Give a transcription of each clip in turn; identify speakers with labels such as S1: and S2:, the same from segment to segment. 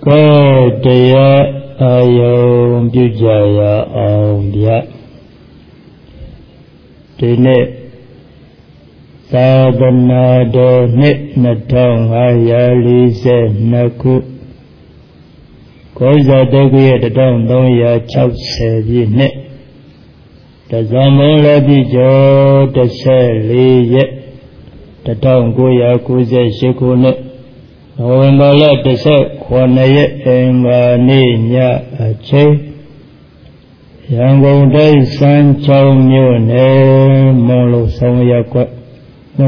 S1: တရားအာယုံပြုကြရအောင်ဗျာဒီနေ့သာသနာတော်နှစ်2542ခုကောဇာတုတ်ရဲ့1360ပြည့်နှစ်တဇံမုံလည်းပြည့်ကျော်14ရက်1998ခုနှစ်နိုဝင်ဘာလ19ရက်အင်္ဂါနေ့ညအချိန်ရန်ကုန်တိုင်းစမ်းချောင်းမြို့နယ်မုံလုံဆောင်ရက်ကွက်ရ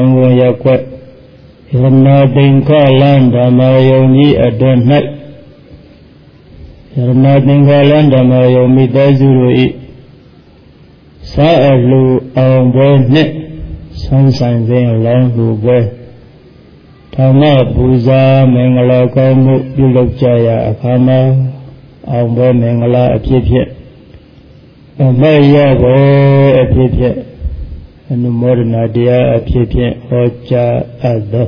S1: ဏသင်္ခလန္ဓမ္မယုံကြီးအတွင်၌ရဏသင်္ခလန္ဓမ္မယုံမိသားစုတို့၏စာအလူအောင်ပွဲနှင့်ဆုံးဆိုင်ခြင်းလောင်းလူပွဲဓမ္မပူဇာမင်္ဂလာကောင်းမှုပြုလုပ်ကြရအခါမှာအောင်ပွဲမင်္ဂလာအဖြစ်ဖြင့်အမဲ့ရပွဲအဖြစ်ဖြင့်အနုမောဒနာတရားအဖြစ်ဖြင့်ဟောကြားအပ်သော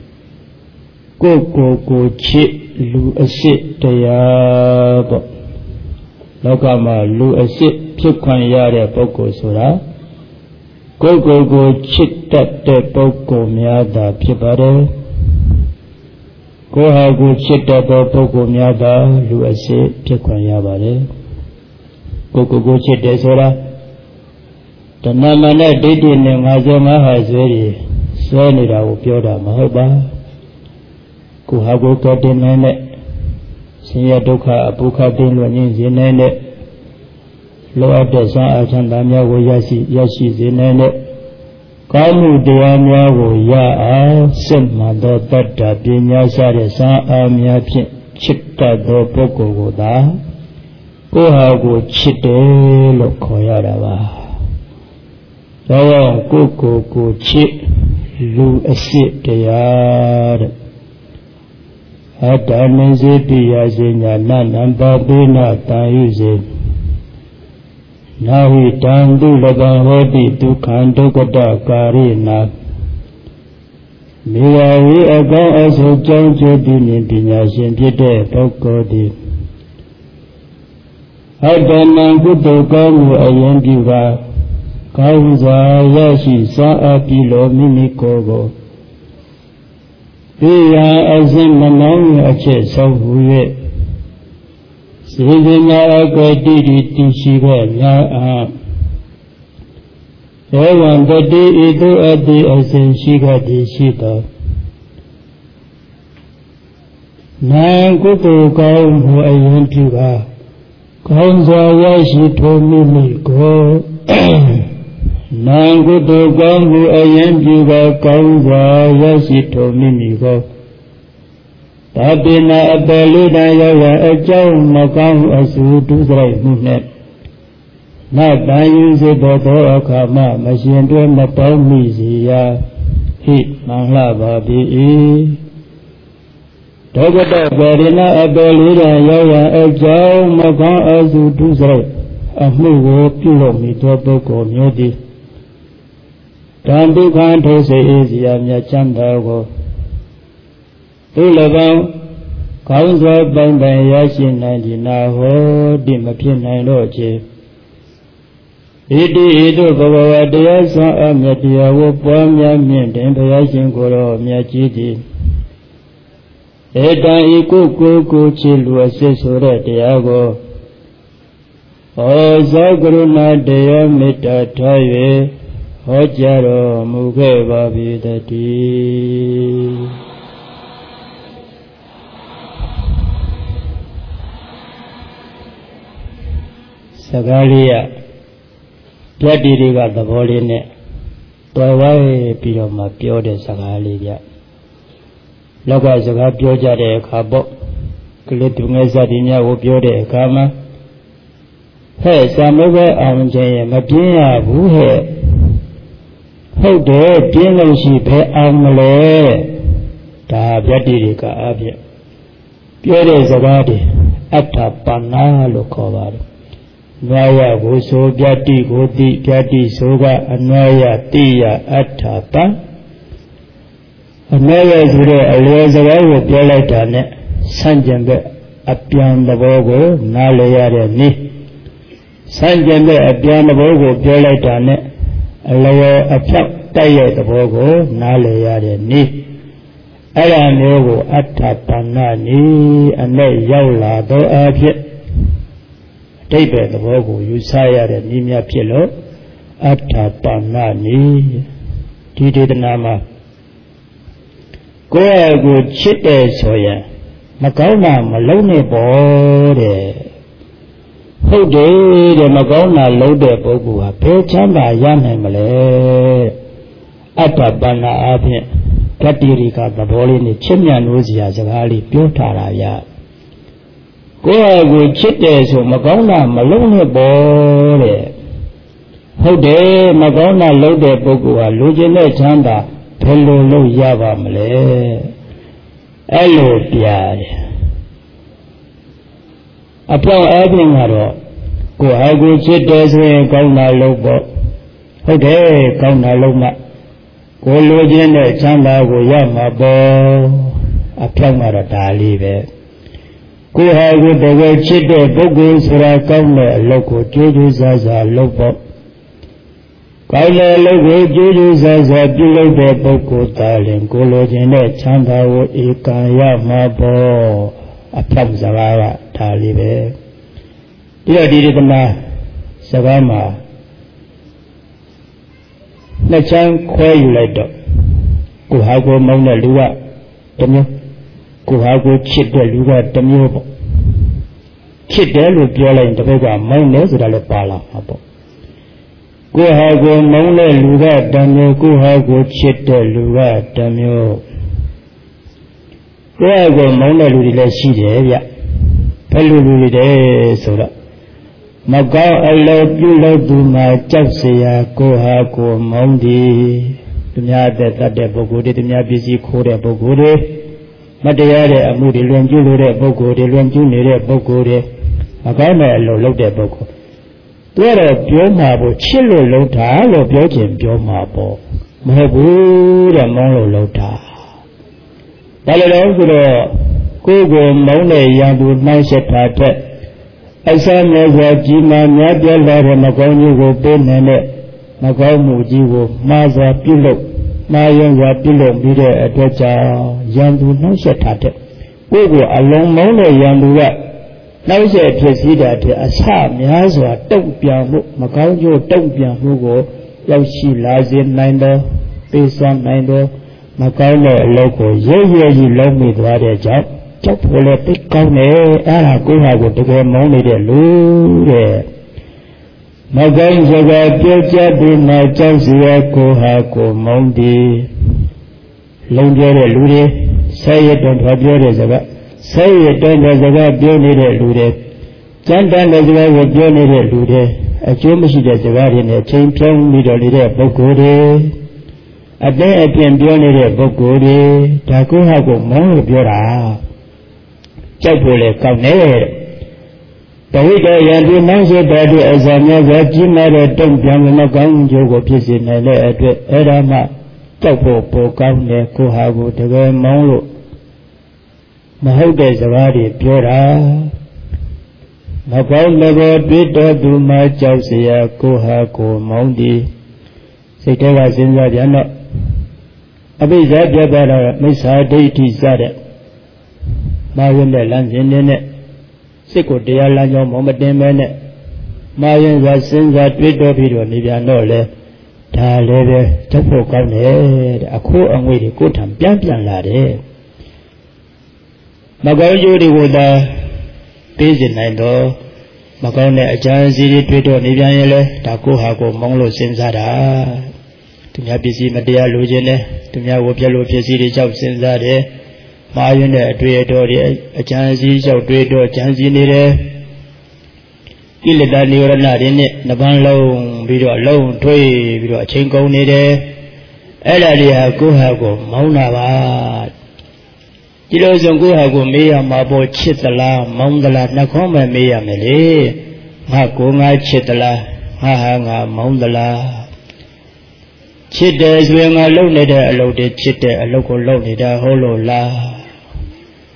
S1: ကိုချစ်လူအစစ်တရားပေါ့လောကမှာလူအစစ်ဖြစ်ခွင့်ရတဲ့ပုဂ္ဂိုလ်ဆိုတာကိုချစ်တတ်တဲ့ပုဂ္ဂိုလ်များသာဖြစ်ပါတယ်ကိုဟာကိုချစ်တတ်သောပုဂ္ဂိုလ်များသာလူအစစ်ဖြစ်ခွင့်ရပါတယ်ကိုချစ်တယ်ဆိုတာတဏှာမာနဒိဋ္ဌိနဲ့55ဟာဆွဲပြီးဆွဲနေတာကိုပြောတာမဟုတ်ပါကိုဟာကိုကတင်နိုင်တဲ့ဆင်းရဲဒုက္ခအပုခတ်တင်လွတ်ငြိမ်းစေနိုင်တဲ့လောအပ်တဲ့ဆန်းအားချမ်းသာများကိုရရှိစေနိုင်တဲ့ကောင်းမှုတရားများကိုရအောင်စစ်မှန်သောတတ္တပညာစတဲ့ဆန်းအားများဖြင့်ချစ်တတ်သောပုဂ္ဂိုလ်ကိုသာကိုဟာကိုချစ်တယ်လို့ခေါ်ရတာပါဒါကြောင့်ကိုချစ်လူအစစ်တရားတဲ့အတ္တနိစေတိယစေညာနနံပါပိနတံယုစေနာဟိတံသူလကံဟောတိဒုက္ခံဒုက္ခတကာရိနာမေယဝိအကောင်းအဆုကြောင့်ကျိုးပြုမြင်ပညာရှင်ဖြစ်တဲ့ပုဂ္ဂိုလ်သည်အတ္တနံကုသိုလ်ကောင်းမှုအရင်ပြုပါကောင်းစွာရရှိစွမ်းအားပြုလို့မိမိကိုယ်ကိုဒီရာအစဉ်မနှောင်းအချက်ဆုံးဟူ၍စေတနာအကတိတိရှိခဲ့များအားဧဝံတတိဤသို့အတိအစဉ်ရှိခဲ့သည်ရှိသောနာကုသိုလ်ကောင်းမှုအရင်ပြုပါကောင်းစွာရရှိထိုမိမိကိုနာကုသိုလ်ကောင်းမှုအရင်ပြုပါကောင်းစွာရရှိထိုမိမိကိုတပိနာအပယ်လေးတန်ရောက်ရအကြောင်းမကောင်းအဆူဒုစရိုက်မှုနဲ့နတ်တန်ယူစေသောအခါမှမရှင်တွဲမပေါင်းမိစီရာဟိမှန်လှပါပြီဒုက္ခတပရိနာအပယ်လေးတန်ရောက်ရအကြောင်းမကောင်းအဆူဒုစရိုက်အမှုကိုပြုလုပ်မိသောပုဂ္ဂိုလ်မျိုးသည်တန်ဒုက္ခထိုစေစီရာမြတ်ချမ်းသာကိုသူ၎င်းကောင်းစွာပိုင်ရရှိနိုင်သည်နာဟောတိမဖြစ်နိုင်တော့ချေဣတိဣတုဘဂဝတရားစွမ်းအမြတ်တရားကိုပွားများမြင့်တင်ဘုရားရှင်ကိုယ်တော်မြတ်ကြီးသည်ဧတံဤကိုချစ်လူအစစ်ဆိုတဲ့တရားကိုဩဇောကရုဏာတရားမေတ္တာထား၍ဟောကြားတော်မူခဲ့ပါပြီတည်းစကားလေးရပြတ်တီတွေကသဘောလေးနဲ့တွယ်ဝိုင်းပြီးတော့မှပြောတဲ့စကားလေးကြလောကစကားပြောကြတဲ့အခါပေါ့ကလေးသူငယ်စသည်များကိုပြောတဲ့အခါမှာဟဲ့ဇာမုတ်ပဲအောင်ခြင်းရဲ့မပြင်းရဘူးဟဲ့ဟုတ်တယ်ပြင်းလို့ရှိဘယ်အောင်မလဲဒါပြတ်တီတွေကအားဖြင့်ပြောတဲ့စကားတွေအတ္ထပဏာလို့ခေါ်ပါတယ်နွားရကိုဆိုပြတ္တိကိုတိပြတ္တိဆိုကအနွားရတိယအတ္ထပံအနွားရဆိုတဲ့အလျော်စကားကိုပြောလိုက်တာနဲ့ Sanjambe Apian the Bogo, Nalaya Ni Sanjambe Apian the Bogo, Pioletane, a lower a plug tire the Bogo, Nalaya Ni Alanego Atapanani, and lay Yaula do Apia Tape the Bogo, Usaya the Nimia Pielo, Atapanani, Titi the Nama. Go a good shit there, Soya. Macona, Malone bore. Ho day, the Macona loaded Bogu, a pechamba yam and Malay. Atabana Abia, Katirika, the ball in the Chimyan Uzia, Zavali, Putaraya. Go a good shit there, so Macona, Malone bore. Ho day, Macona loaded Bogu, a Lugene Chamba. Hello, Yava Malay. Hello, Pierre. Upon evening, go I go sit there, Gona Lobo. Okay, Gona Loma. Go Login, Chamba, go Yama Bo. Upon Maratali. Go I go the way sit there, Bogos for a Gona Loco, Juju Zaza Lobo. Kaila logo Juju Zaza below the Boko darling, Gologene, Chanda, Ikaya Mabo, a plum Zavara, Talibe. Dear Didina, Savama. Nachan Quayulato. Kuhago Mona Lua, Demu. Kuhago Chit the Lua, Demu. Chit there with Yola in the Vega, Monas, Dalepala. Go hago Mona Lura, Damio, go hago Chit the Lura, Damio. Go hago Mona Lula Sidia, Pelulu de Soda. Magao, I love you, love to my Chapsia, go hago Mondi. Dunya that the Bogode, Dunya busy Korea Bogode. Madea, Amudi, Lenjule, Bogode, Lenjule, Bogode. Magana, love the Boko. There are pure marble, chillo lota, or Belgian pure marble. Mabu, and Molo lota. Balado, Google, Mone, Yandu, Nice Pate. As I never Jima, Nabia, Magoni, will be Nene, Magamu, Jivo, Maza, Pillow, Mayan, Pillow, Bide, Edwaja, Yandu, Nice Pate. Google, along Mone, Yandu. Now said President, as Ham has a don't be a Macau, don't be a Hugo, Yashi Lazin Nindo, Pesan Nindo, Macau local, you love me to other job, Chop will let it come there, and I go have to get money there, Lure. Magan Zaga, Pioja, do my Chelsea, go Hako, Mondi, Longa, Lure, say it don't have your Zaga. Say it don't as a bionere lude. Jandan as well with bionere lude. A geometry as a guardian, a chain plum middle bogode. A day again bionere bogode. Taku hago mon biora. Chapule come The widow Yandu Nancy Daddy as a never Jimara don't young Nagan Jogo Pisin and Edama. Chapo Pokane Kuhago the way Molo. Mahode Zavadi Pura Magal never did do my Chelsea, Kohako, Mondi. Siteva Zinza Diana Abiza Jabara, Miss Deity Zada Mayan the lands in it. Siko de Alano Momademene Mayan was Zinza Twitter video, Nivianole, Taleve, Tapo Kane, a cool and waiting good and Piampian lade. Macau with a busy night though. Macau a chance to Twitter, Nivianele, Taku Hago, Monglo Senzada. To me, busy Madia Lugene, to me, Wopia City Shop Senzade, Mayan a Twitter, a chance of Twitter, chance in it. Kill it that you're not in it, Naban loan, video alone, toy, video a chinko nede. Eladia Kuhago, Maunava. Kilo Zongo Hago Mea Mabo Chitala, Mongala, Nakoma Mea Mele, Hakunga Chitala, Hahanga, Mondala. Chittes when I loaned a loaded chitte, a local loaned a holo la.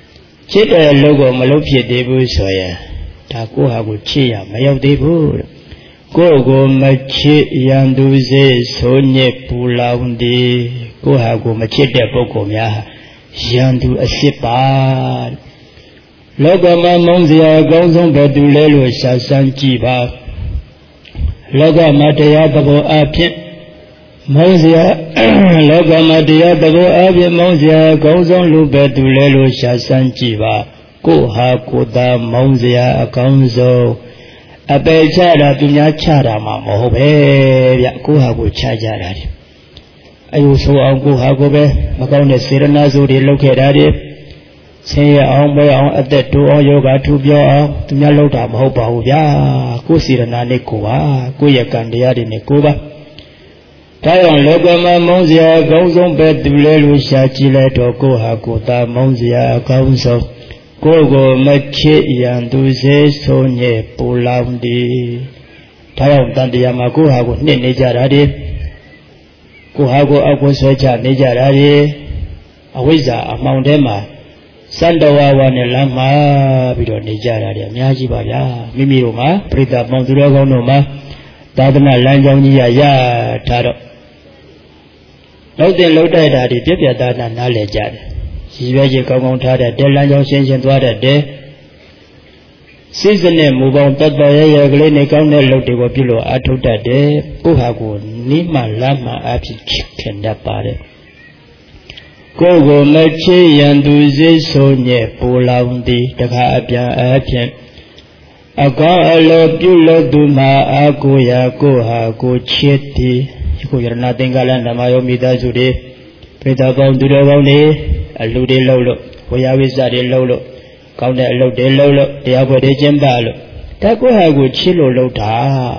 S1: ချစ်တဲ့အလုပ်ကိုမလုပ်ဖြစ်သေးဘူးဆိုရင်ဒါကိုယ့်ဟာကိုချစ်ရမရောက်သေးဘူးကိုယ့်ကိုမချစ်ရန်သူစေဆိုညစ်ပူလောင်သည်ကိုယ့်ဟာကိုမချစ်တဲ့ပုဂ္ဂိုလ်များရန်သူအစ်စ်ပါလောကမှာမုန်းစရာအကောင်းဆုံးပဲသူလဲလို့ရှာစမ်းကြည့်ပါလောကမှာတရားသဘောအဖြစ်မုန်းစရာလောကမှာတရားသဘောအဖြစ်မုန်းစရာအကောင်းဆုံးလူပဲသူလဲလို့ရှာစမ်းကြည့်ပါကိုဟာကိုသာမုန်းစရာအကောင်းဆုံးအပယ်ချတာသူများချတာမှမဟုတ်ပဲဗျကိုဟာကိုချကြတာလေအယူဆိုအောင်ကိုဟာကိုပဲမကောင်းတဲ့စေရနာစုတွေလုပ်ခဲ့တာတွေဆင်းရဲအောင်ပဲအောင်အသက်တိုးအောင်ယောဂထူပြောအောင်သူများလုပ်တာမဟုတ်ပါဘူးဗျာကိုစေရနာနဲ့ကိုပါကိုရဲ့ကံတရားတွေနဲ့ကိုပါဒါကြောင့်လောကမှာမုန်းစရာအကောင်းဆုံးပဲသူလဲလို့ရှာကြည့်လိုက်တော့ကိုဟာကိုသာမုန်းစရာအကောင်းဆုံးကိုကိုမချစ်ရန်သူစေဆိုညဲ့ပူလောင်သည်ဒါကြောင့်တန်တရားမှာကိုဟာကိုနှစ်နေကြတာဒီကိုဟာကိုအောက်ကိုဆွဲချနေကြတာဒီအဝိဇ္ဇာအမှောင်ထဲမှာစန္ဒဝါဝနဲ့လမ်းမှာပြီးတော့နေကြတာဒီအများကြီးပါဗျာမိမိတို့မှာပြိတ္တပေါင်းသူတော်ကောင်းတို့မှာသာသနာလမ်းကြောင်းကြီးရထားတော့လောက်တင်လောက်တိုက်တာဒီပြပြသားသားနားလည်ကြတယ်ရည်ရွယ်ချက်ကောင်းကောင်းထားတဲ့တဲလမ်းကြောင်းရှင်းရှင်းသွားတဲ့တဲစိတ်စနဲ့မူပေါင်းတတ်တော်ရကလေးနဲ့ကောင်းတဲ့လုပ်တွေကိုပြုလို့အထုတ်တတ်တယ်ကိုဟာကိုနိမလမ်းမှာအဖြစ်ခင်တတ်ပါတယ်ကိုယ်ကိုမချစ်ရန်သူစိတ်ဆိုညဲ့ပူလောင်သည်တခါအပြန်အဖြစ်အကောင်းအလိုပြုလို့သူမှာအာကိုရာကိုဟာကိုချစ်သည်ကိုရဏသင်္ကလဓမ္မယောမိသားစုတွေပိဿပေါင်းသူတော်ကောင်းတွေအလူတွေလှုပ်လို့ဝေယဝိဇ္ဇတွေလှုပ်လို့ကောင်းတဲ့အလုပ်တွေလှုပ်လို့တရားပွဲတွေကျင့်ပလို့ဒါကိုဟာကိုချစ်လို့လှုပ်တာ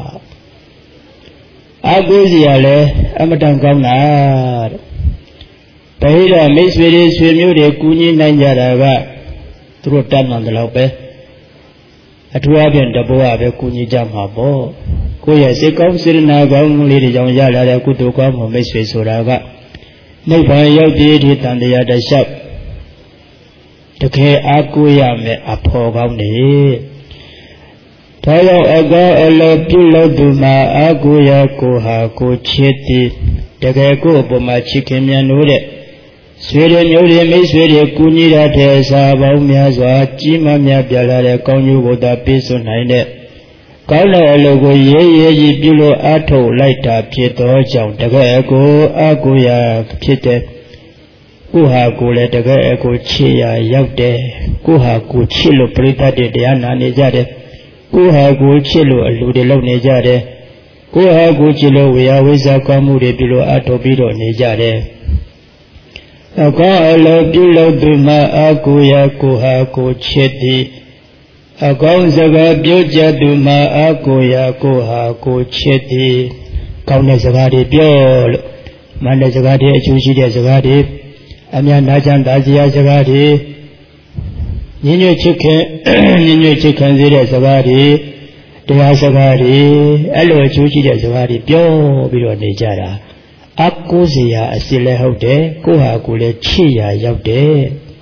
S1: အာကိုစီရလဲအမတန်ကောင်းတာတဲ့ဒါဟိရမိတ်ဆွေတွေဆွေမျိုးတွေကူညီနိုင်ကြတာကသူတို့တတ်မှန်တယ်လို့ပဲအထူးအဖြင့်တဘောကပဲကူညီကြမှာပေါ့ကိုယ့်ရဲ့စိတ်ကောင်းစေတနာကောင်းလေးတွေကြောင့်ရလာတဲ့ကုသိုလ်ကောင်းမှုမိတ်ဆွေဆိုတာကနိဗ္ဗာန်ရောက်ပြည်ဒီတန်တရားတလျှောက်တကယ်အားကိုးရမယ်အဖို့ကောင်းနေဒါကြောင့်အကောအလောပြုလို့သူမှာအားကိုးရကိုဟာကိုချစ်သည်တကယ်ကိုအပေါ်မှာချစ်ခင်မြတ်လို့တဲ့ဆွေတွေမျိုးတွေမိတ်ဆွေတွေကူညီရတဲ့အစာပေါင်းများစွာကြီးမားများပြလာတဲ့ကောင်းကျိုးကိုသာပေးစွနိုင်တဲ့ကောင်းတဲ့အလုပ်ကိုရေးရေးကြီးပြုလို့အားထုတ်လိုက်တာဖြစ်သောကြောင့်တကယ်ကိုအားကိုးရဖြစ်တဲ့ကိုဟာကိုလည်းတကယ်ကိုချစ်ရရောက်တယ်ကိုဟာကိုချစ်လို့ပြိတ္တတဲ့တရားနာနေကြတယ်ကိုဟာကိုချစ်လို့အလူတွေလုပ်နေကြတယ်ကိုဟာကိုချစ်လို့ဝေယဝိဇ္ဇာကောင်းမှုတွေပြုလို့အားထုတ်ပြီးတော့နေကြတယ်အကောင်းအလိုပြုလို့သူမှာအာကိုရကိုဟာကိုချစ်သည်အကောင်းစကားပြောကြသူမှာအာကိုရကိုဟာကိုချစ်သည်ကောင်းတဲ့စကားတွေပြောလို့မှန်တဲ့စကားတွေအကျိုးရှိတဲ့စကားတွေအများနာချမ်းသာစရာစကားတွေညညချစ်ခင်စေတဲ့စကားတွေတရားစကားတွေအဲ့လိုအကျိုးရှိတဲ့စကားတွေပြောပြီးတော့နေကြတာအကိုးစရာအစစ်လည်းဟုတ်တယ်ကိုဟာကိုလည်းချစ်ရာရောက်တယ်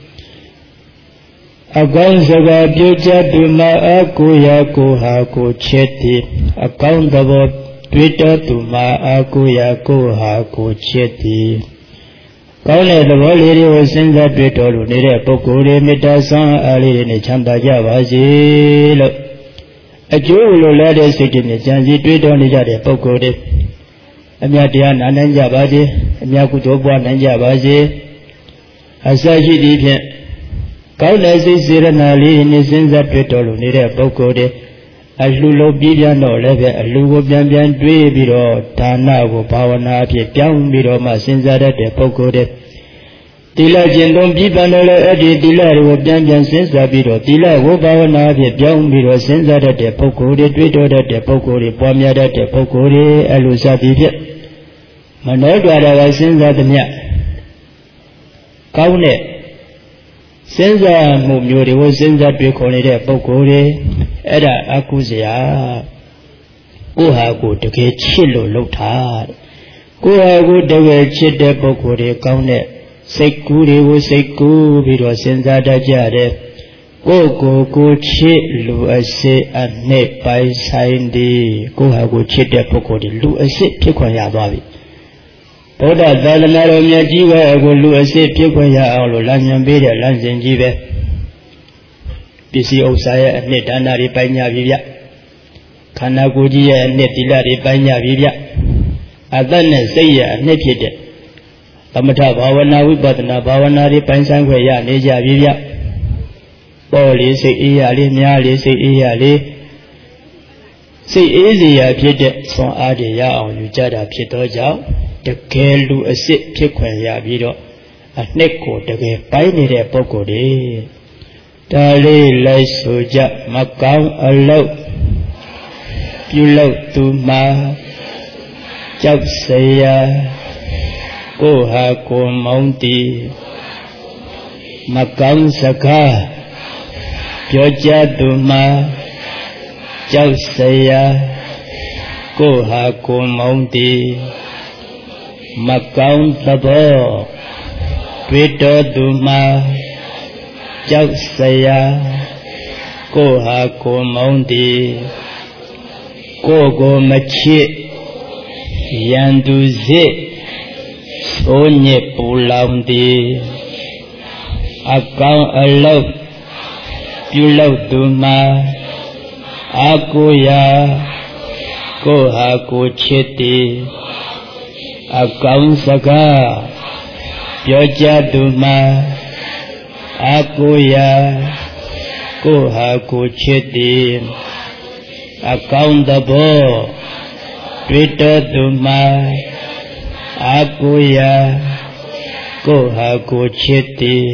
S1: အကောင်းစကားပြောကြသူမှာအကိုရာကိုဟာကိုချစ်သည်အကောင်းသဘောတွေ့တော်သူမှာအကိုရာကိုဟာကိုချစ်သည်ကောင်းတဲ့သဘောလေးတွေကိုစဉ်းစားတွေ့တော်လို့နေတဲ့ပုဂ္ဂိုလ်တွေမေတ္တာဆွမ်းအားလေးတွေနဲ့ချမ်းသာကြပါစေလို့အကျိုးလိုလားတဲ့စိတ်တွေနဲ့ကြံစည်တွေ့တော်နေကြတဲ့ပုဂ္ဂိုလ်တွေအမြတ်တရားနာနိုင်ကြပါစေအမြတ်ကုသိုလ်ပွားနိုင်ကြပါစေအစရှိသည့်ဖြင့်ကောင်းတဲ့စိတ်စေရနာလေးနဲ့စဉ်းစားတွေ့တော်လို့နေတဲ့ပုဂ္ဂိုလ်တွေအလှလုံးပြပြန်တော့လည်းပဲအလှကိုပြန်တွေးပြီးတော့ဒါနကိုဘာဝနာအဖြစ်ပြောင်းပြီးတော့မှစဉ်းစားတတ်တဲ့ပုဂ္ဂိုလ်တွေတိလကျင့်သုံးပြပြန်တော့လည်းအဲ့ဒီတိလကိုပြန်စဉ်းစားပြီးတော့တိလကိုဘာဝနာအဖြစ်ပြောင်းပြီးတော့စဉ်းစားတတ်တဲ့ပုဂ္ဂိုလ်တွေတွေးတော်တတ်တဲ့ပုဂ္ဂိုလ်တွေပွားများတတ်တဲ့ပုဂ္ဂိုလ်တွေအဲ့လိုစသည်ဖြင့်မနောကြတာကစဉ်းစားသမျှကောင်းတဲ့စဉ်းစားမှုမျိုးတွေကိုစဉ်းစားတွေ့ခေါ်နေတဲ့ပုဂ္ဂိုလ်တွေအဲ့ဒါအကုစရာကိုဟာကိုတကယ်ချစ်လို့လုပ်တာကိုဟာကိုတကယ်ချစ်တဲ့ပုဂ္ဂိုလ်တွေကောင်းတဲ့စိတ်ကူးတွေကိုစိတ်ကူးပြီးတော့စဉ်းစားတတ်ကြတယ်ကိုချစ်လူအစစ်အနှစ်ပိုင်ဆိုင်သည်ကိုဟာကိုချစ်တဲ့ပုဂ္ဂိုလ်ဒီလူအစစ်ဖြစ်ခွင့်ရသွားပြီဗုဒ္ဓသာသနာတော်မြတ်ကြီးပဲကိုလူအစစ်ဖြစ်ခွင့်ရအောင်လို့လမ်းညွှန်ပေးတဲ့လမ်းစဉ်ကြီးပဲပစ္စည်းဥစ္စာရဲ့အနှစ်ဒါနတွေပိုင်ညာပြီဗျခန္ဓာကိုယ်ကြီးရဲ့အနှစ်သီလတွေပိုင်ညာပြီဗျအသက်နဲ့စိတ်ရဲ့အနှစ်ဖြစ်တဲ့သမထဘာဝနာဝိပဿနာဘာဝနာတွေပိုင်ဆိုင်ခွင့်ရနေကြပြီဗျပေါ်လေးစိတ်အေးရလေးများလေးစိတ်အေးရလေးစိတ်အေးစရာဖြစ်တဲ့ဆွမ်းအားတွေရအောင်ယူကြတာဖြစ်သောကြောင့်တကယ်လူအစစ်ဖြစ်ခွင့်ရပြီးတော့အနှစ်ကိုတကယ်ပိုင်နေတဲ့ပုဂ္ဂိုလ်တွေဒါလေးလိုက်ဆိုကြမကောင်းအလုပ်ပြုလုပ်သူမှာကြောက်စရာကိုဟာကိုမောင်းတီမကောင်းစကားပြောကြသူမှာကြောက်စရာကိုဟာကိုမောင်းတီမကောင်းသဘောတွေ့တော်သူမှာကြောက်စရာကိုဟာကိုမောင်းတီကိုမချစ်ရန်သူစစ်သိုးညစ်ပူလောင်သည်အကောင်အလုပ်ပြုလုပ်သူမှာအကိုရာကိုဟာကိုချစ်သည်အကောင်စကားပြောကြသူမှာအကိုရာကိုဟာကိုချစ်သည်အကောင်သဘောတွေ့တော်သူမှာအကိုရာကိုဟာကိုချစ်သည်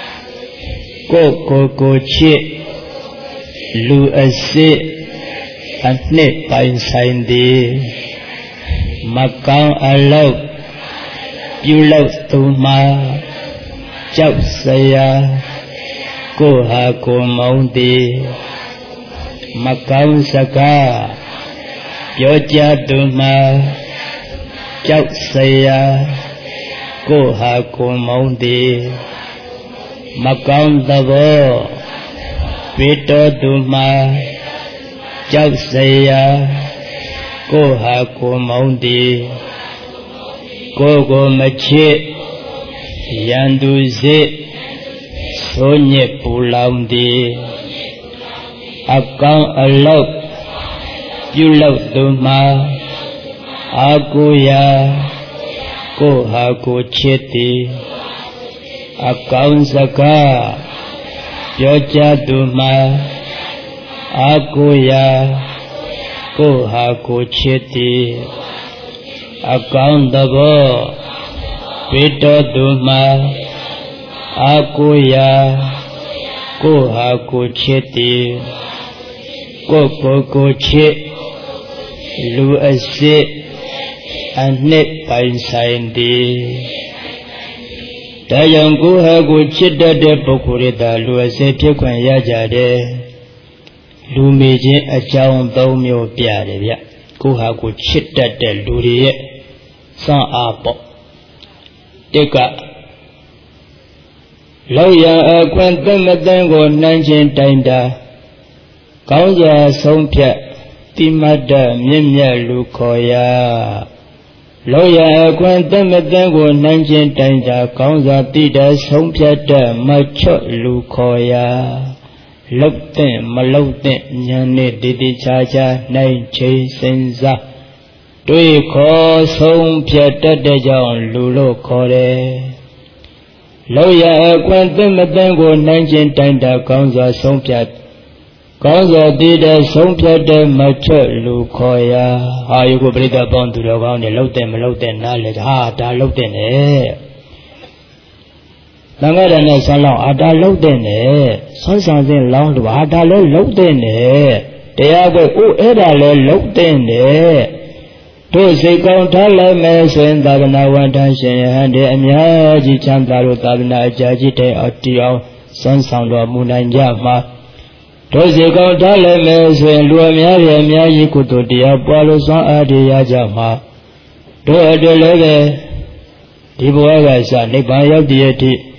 S1: ကိုချစ်လူအစစ်အနှစ်ပိုင်ဆိုင်သည်မကောင်းအလုပ်ပြုလုပ်သူမှာကြောက်စရာကိုဟာကိုမောင်းသည်မကောင်းစကားပြောကြသူမှာကြောက်စရာကိုဟာကိုမောင်းသည်မကောင်းသဘောတွေ့တော်သူမှာကြောက်စရာကိုဟာကိုမောင်းသည်ကိုမချစ်ရန်သူစစ်သိုးညစ်ပူလောင်သည်အကောင်အလုပ်ပြုလုပ်သူမှာအကိုရာကိုဟာကိုချစ်သည်အကောင်စကားပြောကြသူမှာအကိုရာကိုဟာကိုချစ်သည်အကောင်သဘောတွေ့တော်သူမှာအကိုရာကိုဟာကိုချစ်သည်ကိုချစ်လူအစစ်အနှစ်ပိုင်ဆိုင်သည်ဒါကြောင့်ကိုဟာကိုချစ်တတ်တဲ့ပုဂ္ဂိုလ်တွေသာလူအစစ်ဖြစ်ခွင့်ရကြတယ်လူမေချင်းအကြောင်း၃မျိုးပြတယ်ဗျကိုဟာကိုချစ်တတ်တဲ့လူတွေရဲ့စွမ်းအားပေါ့တစ်ကလောက်ရအခွင့်သမတန်ကိုနှမ်းချင်းတိုင်တာကောင်းစွာဆုံးဖြတ်တိမတ်တမြင့်မြတ်လူခေါ်ရာလောက်ရအခွင့်သမတန်ကိုနှမ်းချင်းတိုင်တာကောင်းစွာတိတဆုံးဖြတ်တမချွတ်လူခေါ်ရာလောက်တဲ့မလောက်တဲ့ဉာဏ်နဲ့တည်တည်ချာချာနိုင်ချိန်စဉ်းစားတွေးခေါ်ဆုံးဖြတ်တတ်တဲ့ကြောင့်လူလို့ခေါ်တယ်လောက်ရအခွင့်သမတန်ကိုနှမ်းချင်းတိုင်တာကောင်းစွာဆုံးဖြတ်ကောင်းစွာတည်တဲ့ဆုံးဖြတ်တဲ့မချွတ်လူခေါ်ရာဟာယုကိုပြိတ္တပေါင်းသူတော်ကောင်းတွေလောက်တဲ့မလောက်တဲ့နားလေဟာဒါလောက်တဲ့နဲ့သံဃာတော်နဲ့ဆန်းလောင်းအာဒါလောက်တဲ့နဲ့ဆွမ်းဆောင်စဉ်လောင်းလို့အာဒါလည်းလောက်တဲ့နဲ့တရားကိုအဲ့ဒါလည်းလောက်တဲ့နဲ့တို့စိတ်ကောင်းထားလိုက်မယ်ဆိုရင်သာသနာဝန်ထမ်းရှင်ယဟန်တွေအများကြီးချမ်းသာလို့သာသနာအကြာကြီးတဲ့အောင်တီအောင်ဆွမ်းဆောင်တော်မူနိုင်ကြမှာတို့စိတ်ကောင်းထားလိုက်မယ်ဆိုရင်လူအများကြီးအများကြီးကုသိုလ်တရားပွားလို့ဆွမ်းအားတွေရကြမှာတို့အတွက်လည်းပဲဒီဘဝကစနိဗ္ဗာန်ရောက်တဲ့အထိ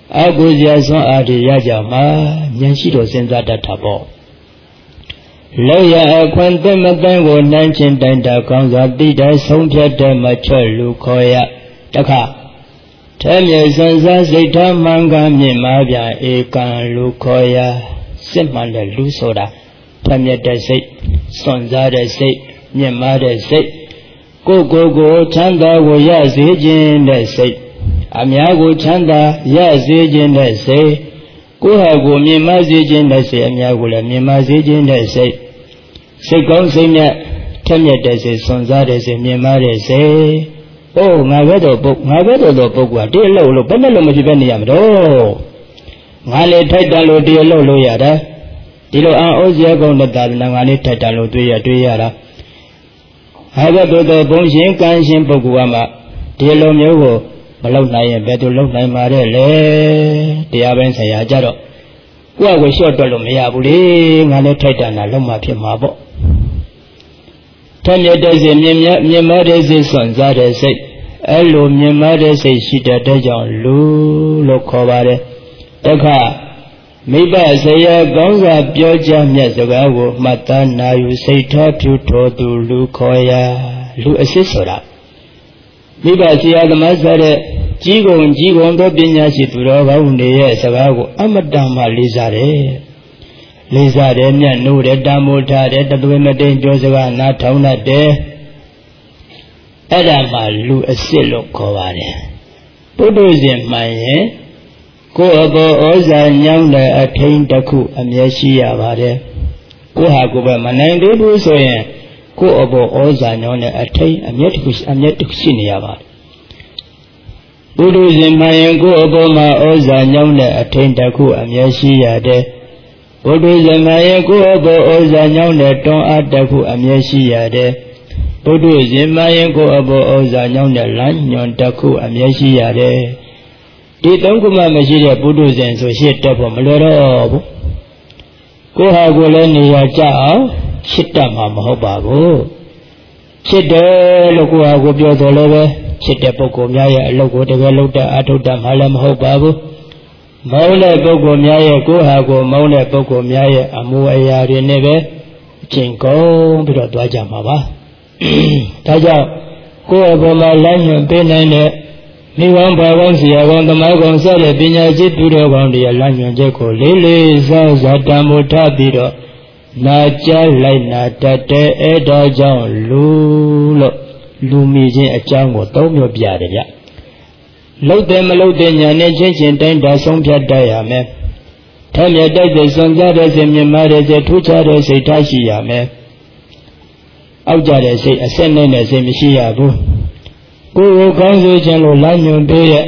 S1: အကုဇာဆွမ်းအားတွေရကြမှာဉာဏ်ရှိတော်စဉ်းစားတတ်တာပေါ့လောက်ရအခွင့်သိမသိကိုနှမ်းချင်းတိုင်တာကောင်းစွာတိတဆုံးဖြတ်တဲ့မချွတ်လူခေါ်ရတခါထဲမြေစွန်စားစိတ်ထားမှန်ကန်မြင့်မားပြန်ဧကံလူခေါ်ရစစ်မှန်တဲ့လူဆိုတာထဲမြတ်တဲ့စိတ်စွန်စားတဲ့စိတ်မြင့်မားတဲ့စိတ်ကိုချမ်းသာကိုရစေခြင်းတဲ့စိတ်အများကိုချမ်းသာရစေခြင်းတဲ့စိတ်ကိုယ့်ဟာကိုမြင်မစေခြင်းတဲ့စိတ်အများကိုလည်းမြင်မစေခြင်းတဲ့စိတ်စိတ်ကောင်းစိတ်မြတ်ထက်မြက်တဲ့စိတ်စွန့်စားတဲ့စိတ်မြင်မတဲ့စိတ်အိုးငါပဲတော့ပုဂ္ဂိုလ်ကဒီအလုပ်လို့ဘယ်နဲ့လို့မဖြစ်ပဲနေရမလို့ငါလေထိုက်တန်လို့ဒီအလုပ်လို့ရတာဒီလိုအံ့ဩစရာကောင်းတဲ့သာသနာငါလေးထိုက်တန်လို့တွေ့ရတာဟာဘတ်တော်ဘုံရှင်ကံရှင်ပုဂ္ဂိုလ်ကမှဒီလိုမျိုးကိုမလုံနိုင်ရင်ဘယ်သူလုံနိုင်မှာတဲ့လေတရားပိုင်းဆရာကြတော့ကိုယ့်ကိုလျှော့တွက်လို့မရဘူးလေငါလည်းထိုက်တန်တာလုံမှဖြစ်မှာပေါ့ထက်မြက်တဲ့စိတ်မြင်မတဲ့စိတ်စွန့်စားတဲ့စိတ်အဲ့လိုမြင်မတဲ့စိတ်ရှိတဲ့ကြောင့်လူလို့ခေါ်ပါတယ်တခါမိဘဆရာကောင်းစွာပြောကြားမြတ်စကားကိုမှတ်သားနာယူစိတ်ထားဖြူထောသူလူခေါ်ရာလူအစစ်ဆိုတာမိဘဆရာသမားဆိုတဲ့ကြီးကုန်သောပညာရှိသူတော်ကောင်းတွေရဲ့စကားကိုအမတန်မှလေးစားတယ်မြတ်နိုးတယ်တန်မိုးထားတယ်တသွေးမတိန်ပြောစကားနားထောင်တတ်တယ်အဲ့ဒါမှလူအစစ်လို့ခေါ်ပါတယ်ပုထုဇဉ်မှန်ရင်ကိုယ်အပေါ်ဩဇာညောင်းတဲ့အထိန်တစ်ခုအမျက်ရှိရပါတယ်ကိုယ်ဟာကိုယ်ပဲမနိုင်သေးဘူးဆိုရင်ကိုယ်အပေါ်ဩဇာညောင်းတဲ့အထိန်အမျက်တစ်ခုရှိနေရပါတယ်ပုထုဇဉ်မှန်ရင်ကိုယ်အပေါ်မှာဩဇာညောင်းတဲ့အထိန်တစ်ခုအမျက်ရှိရတယ်ပုထုဇဉ်မှန်ရင်ကိုယ်အပေါ်ဩဇာညောင်းတဲ့တွန်းအားတစ်ခုအမျက်ရှိရတယ်ပုထုဇဉ်မှန်ရင်ကိုယ်အပေါ်ဩဇာညောင်းတဲ့လမ်းညွန်တစ်ခုအမျက်ရှိရတယ်ဒီသုံးခုမှမရှိတဲ့ပုထုဇဉ်ဆိုရှေ့တက်ဖို့မလွယ်တော့ဘူးကိုယ်ဟာကိုယ်လည်းနေရာကျအောင်ချစ်တတ်မှာမဟုတ်ပါဘူးချစ်တယ်လို့ကိုယ်ဟာကိုယ်ပြောတော်လည်းပဲချစ်တဲ့ပုဂ္ဂိုလ်များရဲ့အလုပ်ကိုတကယ်လုပ်တဲ့အထုတ်တတ်မှလည်းမဟုတ်ပါဘူးမောင်းတဲ့ပုဂ္ဂိုလ်များရဲ့ကိုယ်ဟာကိုယ်မောင်းတဲ့ပုဂ္ဂိုလ်များရဲ့အမှုအရာတွေနဲ့ပဲအချိန်ကုန်ပြီးတော့သွားကြမှာပါဒါကြောင့်ကိုယ်အပေါ်မှာလမ်းညွှန်ပေးနိုင်တဲ့မိဘဘာကောင်းဆရာကောင်းသမားကောင်းစတဲ့ပညာရှိသူတော်ကောင်းတွေရဲ့လမ်းညွှန်ချက်ကိုလေးစားတန်ဖိုးထားပြီးတော့နာကြားလိုက်နာတတ်တဲ့အဲ့ဒါကြောင့်လူမိခြင်းအကြောင်းကိုသုံးမျိုးပြတယ်ဗျလှုပ်တယ်မလှုပ်တဲ့ညာနဲ့ချင်းတိုင်းဒါဆုံးဖြတ်တတ်ရမယ်ထဲမြတ်တဲ့စွန့်စားတဲ့စိတ်မြင်မာတဲ့စိတ်ထူးခြားတဲ့စိတ်ထားရှိရမယ်အောက်ကြတဲ့စိတ်အဆက်နဲ့စိတ်မရှိရဘူးကိုယ်ကိုကောင်းစေခြင်းလို့လမ်းညွှန်ပေးတဲ့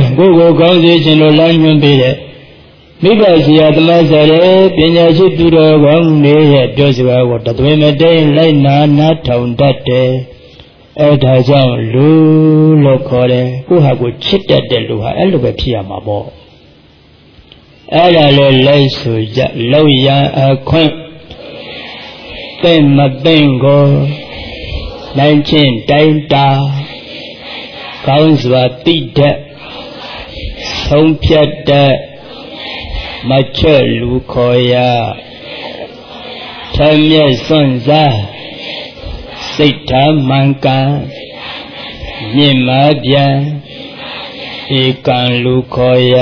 S1: မိဘဆရာသမားဆရာပညာရှိသူတော်ကောင်းတွေရဲ့ပြောစကားကိုတသွေးမတိန်လိုက်နာထောင်တတ်တယ်အဲ့ဒါကြောင့်လူလို့ခေါ်တယ်ကိုယ့်ဟာကိုချစ်တတ်တဲ့လူဟာအဲ့လိုပဲဖြစ်ရမှာပေါ့အဲ့ဒါလည်းလိုက်ဆိုကြလောက်ရန်အခွင့်သိမသိကိုနိုင်ချင်းတိုင်းတာကောင်းစွာတိတတ်ဆုံးဖြတ်တတ်မချွတ်လူခေါ်ရထမျက်စွန့်စားစိတ်ထားမှန်ကန်မြင့်မားပြန်ဧကံလူခေါ်ရ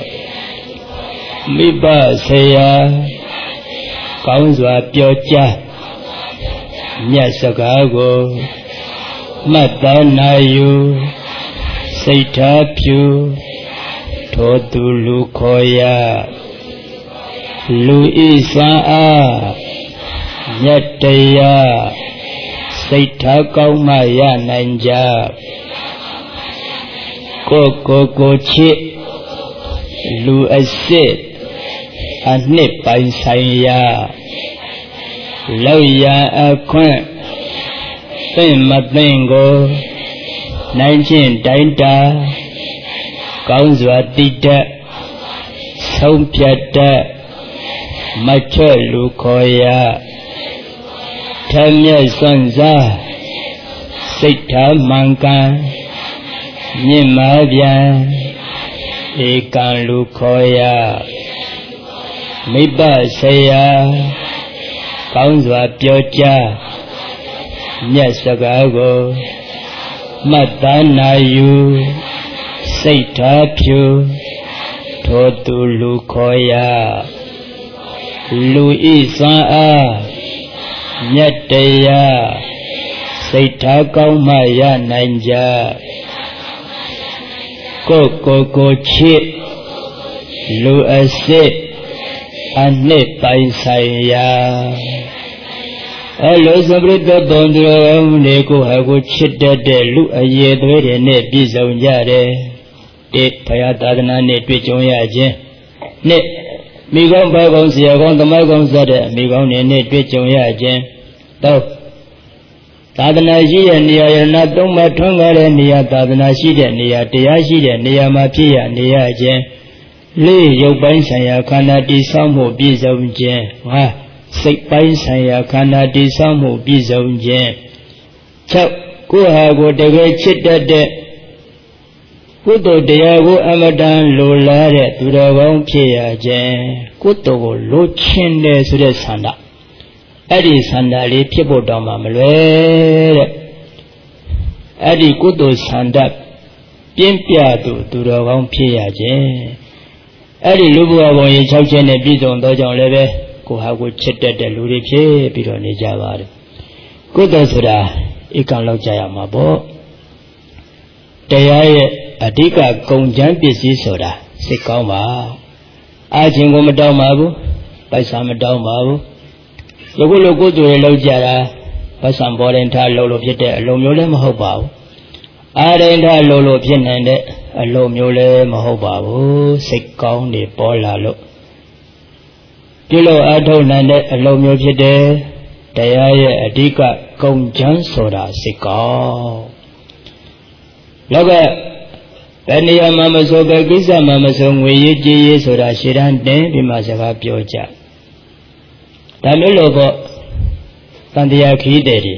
S1: မိဘဆရာကောင်းစွာပြောကြားမြတ်စကားကိုမှတ်သားနာယူစိတ်ထားဖြူထိုသူလူခေါ်ရလူဤစွမ်းအားမြတ်တရားစိတ်ထားကောင်းမှရနိုင်ကြကိုချစ်လူအစစ်အနှစ်ပိုင်ဆိုင်ရာလောက်ရအခွင့်သိမသိကိုနိုင်ချင်းတိုင်းတာကောင်းစွာတိတတ်ဆုံးဖြတ်တတ်မချွတ်လူခေါ်ရထမျက်စွန့်စားစိတ်ထားမှန်ကန်မြင့်မားပြန်ဧ Ekan Lukoya Miba Saya Kaunzwa Pyocha Nyasagago Matanayu Saitapyu Totu Lukoya Luisa Nyataya Saitakaumaya Nanja Koko Chit Lu Asit Anip Paisaya Hello, somebody the Bondro Neko Hago Chita de Lu Aye the Net Bizon Yade De Payatana Net Pichoya Jen Net Migon Bagons Yagon the Magons Zade Migon Net Pichoya Jen Do Tadanashi and Nia Natoma Tonga and Nia Tadanashi and Nia Tiashi and Nia Mapia Nia Jen Lee Yobansaya Kanadi Samo Bizon Jen Sick by Saya Kanadi Samo Bizon Jen Chap Kuhago the great chit that day Kuto Diago Amadan Lola to the Wong Pia Jen Kuto Luchin de Sudesanda Adi Sandali people Dama Malay Adi Kuto Sanda Pimpia to the Wong Pia Jen Adi Lubu Away Chauchen and Bizon Dojon Leve Kuhago Chetta de Luripe, Pironi Java. Kudasura, Ikan Lojaya Mabo. Tayay Adika Konjan Pisi Soda, Sikama. Ajingo Madamabu, Pasamadamabu. Logo go to a Lojara, Pasamborenta Lolo Pieta, Lomule Mahobao. Arenda Lolo Pienende, a Lomule Mahobao, Sikong de Polalo. Kilo Ado Nande Alomio Pide, Daya Adika Konjan Soda Sika. Loga Pania Mama Soga Giza Mama Song Wiji Soda Shiran Den Bimasaka Pioja. Tamilobo Tandia Kideri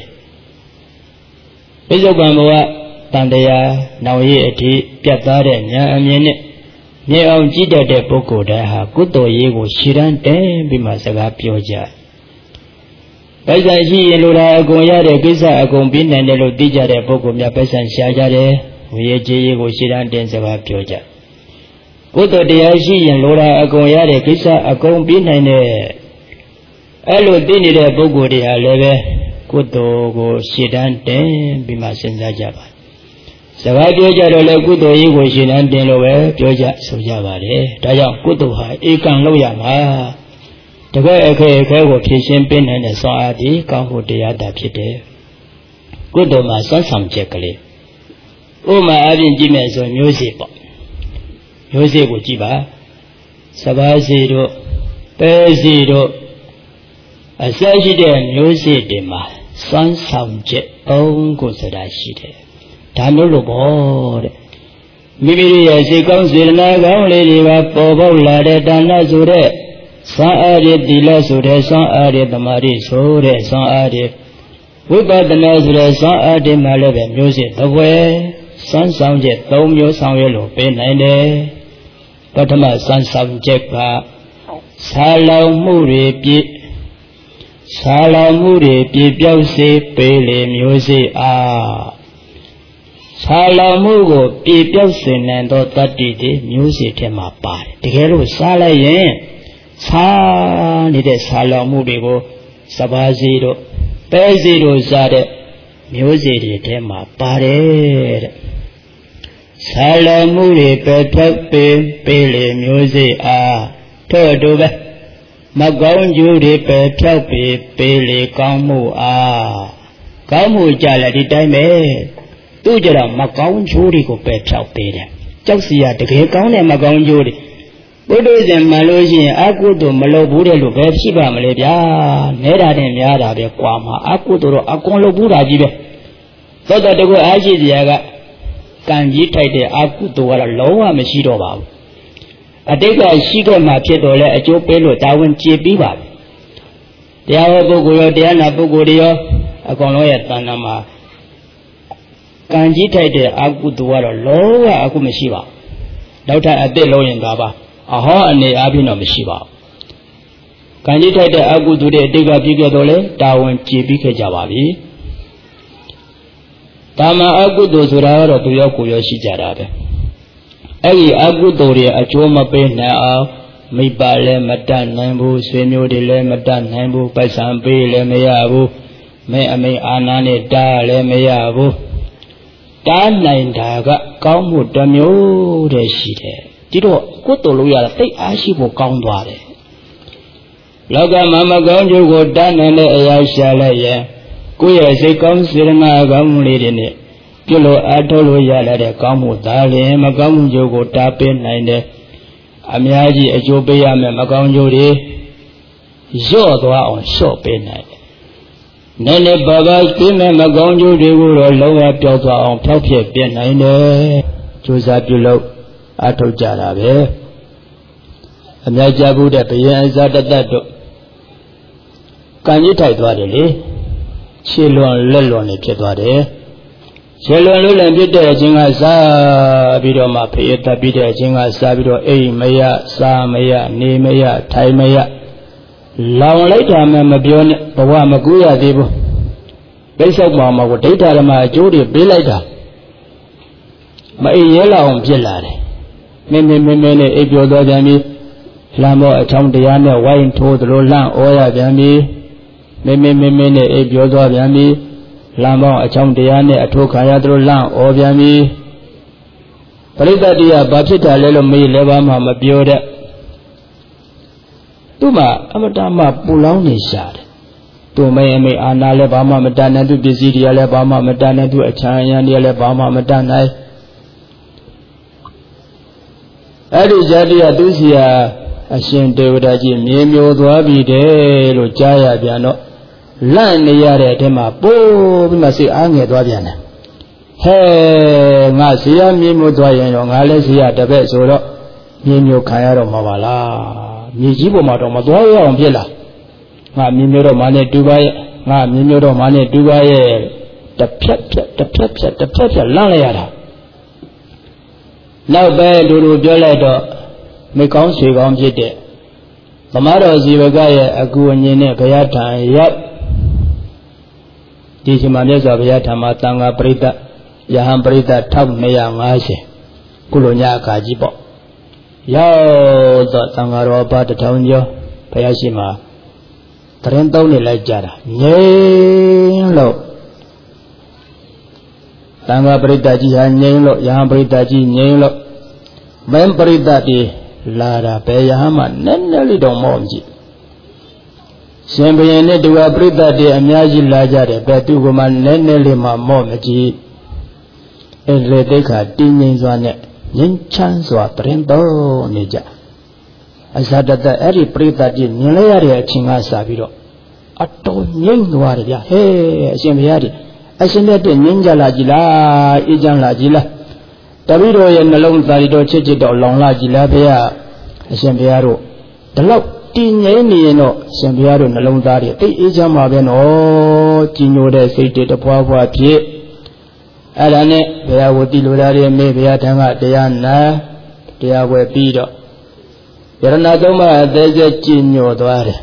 S1: Bizobamua Tandia Nawi Eti Piatare Nyamine. Ne on jida de boko da ha kuto yego shiran den bimasaga pyoja Paisan shi lura agon ya de kisa agon bin nan de lo tija de boko mya paisan sha ja de wiye je yego shiran den saga pyoja Kuto de shi lura agon ya de kisa agon bin nan de alo tin de boko de ha le be kuto go shiran den bimasenza ja ba Saga Pioja Role Kuto Ego Shinan Den Lowe Pioja Sojavare, Taya Kutoha, Ekan Loyama, the way a cargo fishing pin and a saadi, Kampo de Ada Pite. Kuto my son some checkly. Oh, my having Jimen's on music. Music Ujiba Saga Zero, Zero, a Saji music dema, son some jet, own Gosada Tamilo board. Mimi as he comes in a gown lady, Pobo Lade, Dana Zure, San Adi, Dila Sure, San Adi, the Mari Sure, San Adi. We got the Nazare, San Adi, Malave music, the way, San Soundjet, Tomio San Yellow, Pen and Patama San Subject, Salamuri, Piausi, Pele music, Salamugo, Piausin and Dotati, music in my body. Together with Salayen, San, it is Salamugo, Sabaziro, Peziro Zade, music in my body. Salamuri, Petrape, Pele, music, Turduba, Magon Judy, Petrape, Pele, Kamu, Kamu Jala, the time. Tujara Macau Judy go Petra Pede. Josia, the Gekon and Magon Judy. Buddhas and Malaysian, Akudo, Malo Buddha, Shiba, Malaysia, Neda and Yada, Quama, Akudo, Akolo Buddha Jibe. So that the go Aji Yaga can you take the Akudo or a lower Machiro. I think I shiga my Pietola at your pelo, Darwin Chibiba. The hour Bogo, the Anna Bogodio, a Gonoya Tanama. Kanji take the Akuduara lower Akumashiva. နောက်ထပ်အသက်လုံးရင်တော့ပါအဟောအနေအားဖြင့်တော့မရှိပါဘူးကံကြီးထိုက်တဲ့အကုသိုလ်တွေအတိတ်ကပြည့်ခဲ့တော့လေတာဝန်ကျေပြီးခဲ့ကြပါပြီတာမန်အကုသိုလ်ဆိုတာကတော့သူရောကိုယ်ရောရှိကြတာပဲအဲ့ဒီအကုသိုလ်တွေအကျိုးမပေးနိုင်အောင်မိဘလည်းမတတ်နိုင်ဘူးဆွေမျိုးတွေလည်းမတတ်နိုင်ဘူးပိုက်ဆံပေးလည်းမရဘူးမဲအမိန်အာဏာနဲ့တားလည်းမရဘူးတားနိုင်တာကကောင်းမှုတစ်မျိုးတည်းရှိတယ်ဒီတော့ကုသိုလ်လို့ရတာသိအားရှိဖို့ကောင်းသွားတယ်လောကမှာမကောင်းကျိုးကိုတားနိုင်တဲ့အရာရှာလိုက်ရင်ကိုယ့်ရဲ့စိတ်ကောင်းစေတနာကောင်းမှုလေးတွေနဲ့ပြုလို့အားထုတ်လို့ရလာတဲ့ကောင်းမှုဒါလည်းမကောင်းမှုကျိုးကိုတားပေးနိုင်တယ်အများကြီးအကျိုးပေးရမယ်မကောင်းကျိုးတွေလျော့သွားအောင်လျှော့ပေးနိုင်တယ်။နည်းနည်းပါးပါးပေးမယ်မကောင်းကျိုးတွေကိုတော့လုံးဝပျောက်သွားအောင်ဖျောက်ဖျက်ပြနိုင်တယ်။ကြိုးစားပြုလို့အားထုတ်ကြတာပဲ။အများကြားဘူးတဲ့ဘယံအစတတတို့ကံကြီးထိုက်သွားတယ်လေ။ခြေလွန်လက်လွန်နေဖြစ်သွားတယ်။ခြေလွန်လွတ်လပ်ဖြစ်တဲ့အချင်းကစားပြီးတော့မှဖေးတက်ပြီးတဲ့အချင်းကစားပြီးတော့အိမ်မရစားမရနေမရထိုင်မရလောင်လိုက်တာမှမပြောနဲ့ဘဝမကူရသေးဘူးပိဿုမောင်မကိုဒိဋ္ဌာဓမ္မအကျိုးတွေပေးလိုက်တာမအိပ်ရဲလောက်အောင်ဖြစ်လာတယ်မင်းနဲ့အိပ်ပျော်သွားပြန်ပြီလမ်းပေါ်အချောင်းတရားနဲ့ဝိုင်းထိုးသလိုလန့်ဩရပြန်ပြီမင်းနဲ့အိပ်ပျော်သွားပြန်ပြီလမ်းပေါ်အချောင်းတရားနဲ့အထိုးခံရသလိုလန့်ဩပြန်ပြီပရိသတ်တရားဘာဖြစ်တာလဲလို့မေးလည်းဘာမှမပြောတဲ့သူ့မှာအမတမပူလောင်းနေရှာတယ်သူ့မေအအာနာလည်းဘာမှမတတ်နိုင်သူပစ္စည်းတွေကလည်းဘာမှမတတ်နိုင်သူအချမ်းအရံတွေလည်းဘာမှမတတ်နိုင်အဲ့ဒီဇာတိကသူစီဟာအရှင်တေဝဒကြီးမြေမျိုးသွားပြီတဲ့လို့ကြားရပြန်တော့လန့်နေရတဲ့အထက်မှာပိုးပြီးမှစိတ်အားငယ်သွားပြန်တယ်ဟဲငါဇေယမြေမျိုးသွားရင်တော့ငါလည်းဇေယတပည့်ဆိုတော့မြေမျိုးခံရတော့မှာပါလားမြေကြီးပေါ်မှာတော့မသွားရအောင်ဖြစ်လာငါမြေမျိုးတော့မနဲ့တူပါရဲ့ငါမြေမျိုးတော့မနဲ့တူပါရဲ့တစ်ဖြတ်လန့်လိုက်ရတာနောက်ပဲတူပြောလိုက်တော့မိကောင်းဆွေကောင်းဖြစ်တဲ့သမားတော်ဇီဝကရဲ့အကူအညီနဲ့ဘုရားထံရောက်ဒီချိန်မှာမြတ်စွာဘုရားထံမှာသံဃာပရိသတ်ယဟန်ပရိသတ်1250ကုလိုညအခါကြီးပေါ့ရောက်တော့သံဃာတော်ဘာတစ်ထောင်ကျော်ဘုရားရှိခိုးတရင်သုံးနေလိုက်ကြတာငြိမ်းလို့သံဃာပရိသတ်ကြီးဟာငြိမ်းလို့ယဟန်ပရိသတ်ကြီးငြိမ်းလို့မင်းပရိသတ်ကြီးလာတာဘယ်ယဟန်မှနည်းနည်းလေးတော့မော့မကြည့်ရှင်ဘုရင်နဲ့တူဝပရိသတ်တွေအများကြီးလာကြတယ်ဘယ်သူကမှနည်းနည်းလေးမှမော့မကြည့်အဲ့လေတိခါတင်းငိမ့်စွာနဲ့ငြိမ်းချမ်းစွာတရင်တော်နေကြအဇာတတအဲ့ဒီပရိသတ်ကြီးမြင်လိုက်ရတဲ့အချိန်ကစပြီးတော့အတော်ငြိမ့်သွားတယ်ဗျဟဲ့အရှင်ဘုရားကြီးအရှင်မြတ်တဲ့ငြိမ်းကြလာကြည်လားအေးချမ်းလာကြည်လားတပည့်တော်ရဲ့နှလုံးသားတော်ချစ်တော့လောင်လာကြည်လားဘုရားအရှင်ဘုရားတို့ဒီလောက်တည်ငြိမ်နေရင်တော့အရှင်ဘုရားတို့နှလုံးသားတွေတိတ်အေးချမ်းပါပဲနော်ကြည်ညိုတဲ့စိတ်တွေတပွားပွားဖြစ်အဲ့ဒါနဲ့ဘုရားဝတိလိုသားတွေမေးဘုရားထံကတရားနာတရားဝယ်ပြီးတော့ယရဏသုံးပါးအသေးစိတ်ကြည်ညိုသွားတယ်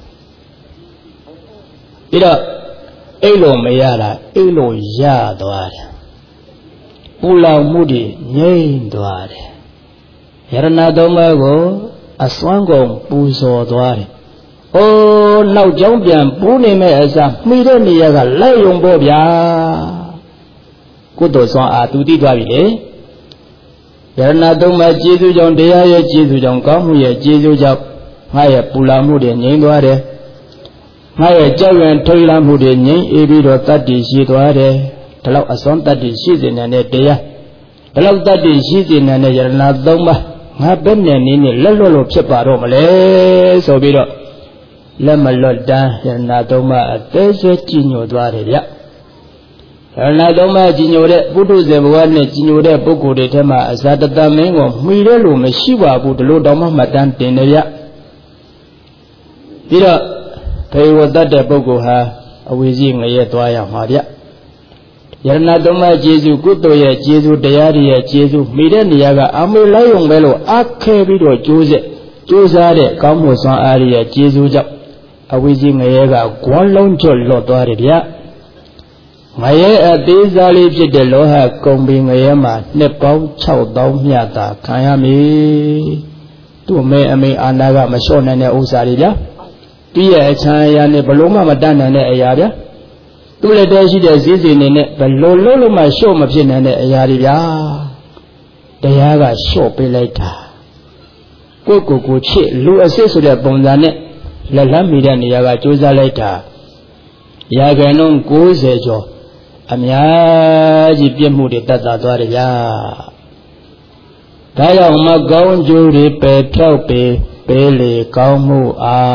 S1: ပြီးတော့အိတ်လို့မရတာအိတ်လို့ရသွားတယ်ပူလောင်မှုတွေငြိမ့်သွားတယ်ယရဏသုံးပါးကိုအစွမ်းကုန်ပူဇော်သွားတယ်အိုးနောက်ကြောင်းပြန်ပူးနေမဲ့အစားမှီတဲ့နေရာကလိုက်ယုံပေါ့ဗျာကုသိုလ်စွမ်းအားသူသိသွားပြီလေယရဏသုံးပါးကျေးဇူးကြောင့်တရားရဲ့ကျေးဇူးကြောင့်ကောင်းမှုရဲ့ကျေးဇူးကြောင့်ငါရဲ့ပူလောင်မှုတွေငြိမ်းသွားတယ်ငါရဲ့ကြောက်ရွံ့ထိတ်လန့်မှုတွေငြိမ်းအေးပြီးတော့တတ္တိရှိသွားတယ်ဒီလောက်အစွမ်းတတ္တိရှိစေတဲ့တရားဒီလောက်တတ္တိရှိစေတဲ့ယရဏသုံးပါးငါဘယ်နဲ့နည်းနဲ့လက်လွတ်လို့ဖြစ်ပါတော့မလဲဆိုပြီးတော့လက်မလွတ်တန်းယရဏသုံးပါးအသေးစိတ်ကြည်ညိုသွားတယ်ဗျယရဏသုံးပါးကြည်ညိုတဲ့ပုထုဇဉ်ဘဝနဲ့ကြည်ညိုတဲ့ပုဂ္ဂိုလ်တွေထဲမှာအဇာတတမင်းကိုမှီတဲ့လို့မရှိပါဘူးဒီလိုတော့မှမှတ်တမ်းတင်တယ်ဗျပြီးတော့ဖေဝတတ်တဲ့ပုဂ္ဂိုလ်ဟာအဝိဇ္ဇငရဲသွားရမှာဗျ Yarna Doma Jesu, Kuto ya Jesu, Dayari ya Jesu, Midan Yaga, Amulayon Bello, Akebido, Josare, Kamusan Aria, Jesu, Awizing Yaga, Guanlon Cholo, Doria. Maya these are lives the Loha, Combing Yama, Nepal, Chow Dom Yata, Kayami, to me, Anaga, Mashon and Usaria. Pia Chaya, Nepaloma, Madana, and Ayada. To let us see the season in it, but Lolo, my show, Machine and Ayaria. The Yaga show pay later. Coco, Lu assess with the Bondane, Lalamidan Yaga, Josa later. Yaganon goes a job. Amyaji Piemudi Tata Doria Kaya Magaun Juri Petrope Pele Kaumu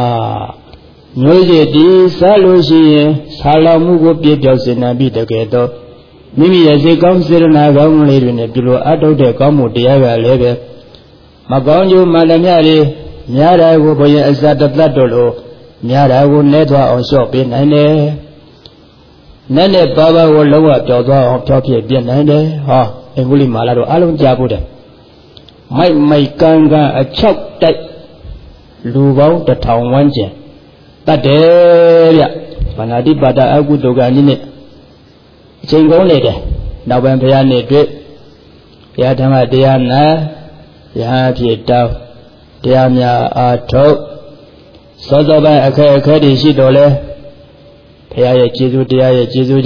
S1: Noje di Salusi Salamu Pietosina Bitaketo Mimi as a considerna Gaun living below Ado de Kamu Diaga Leve Magonju Madamiari Miara Woboya Azata Platolo Miara would never on shop in Nane Nane Baba will lower Jodo of Tokyo Bianande, and Willie Malado Alum Jabuda. My Ganga a chop that Luvo the town one jen. But there, Panadi Bada Agudoganine. Chingo later, now when Piane drip, Yatama Diana, Yati Tau, Diamia Ato, Sozaba Akadi Shidole. Paya Jesu, Dia Jesu,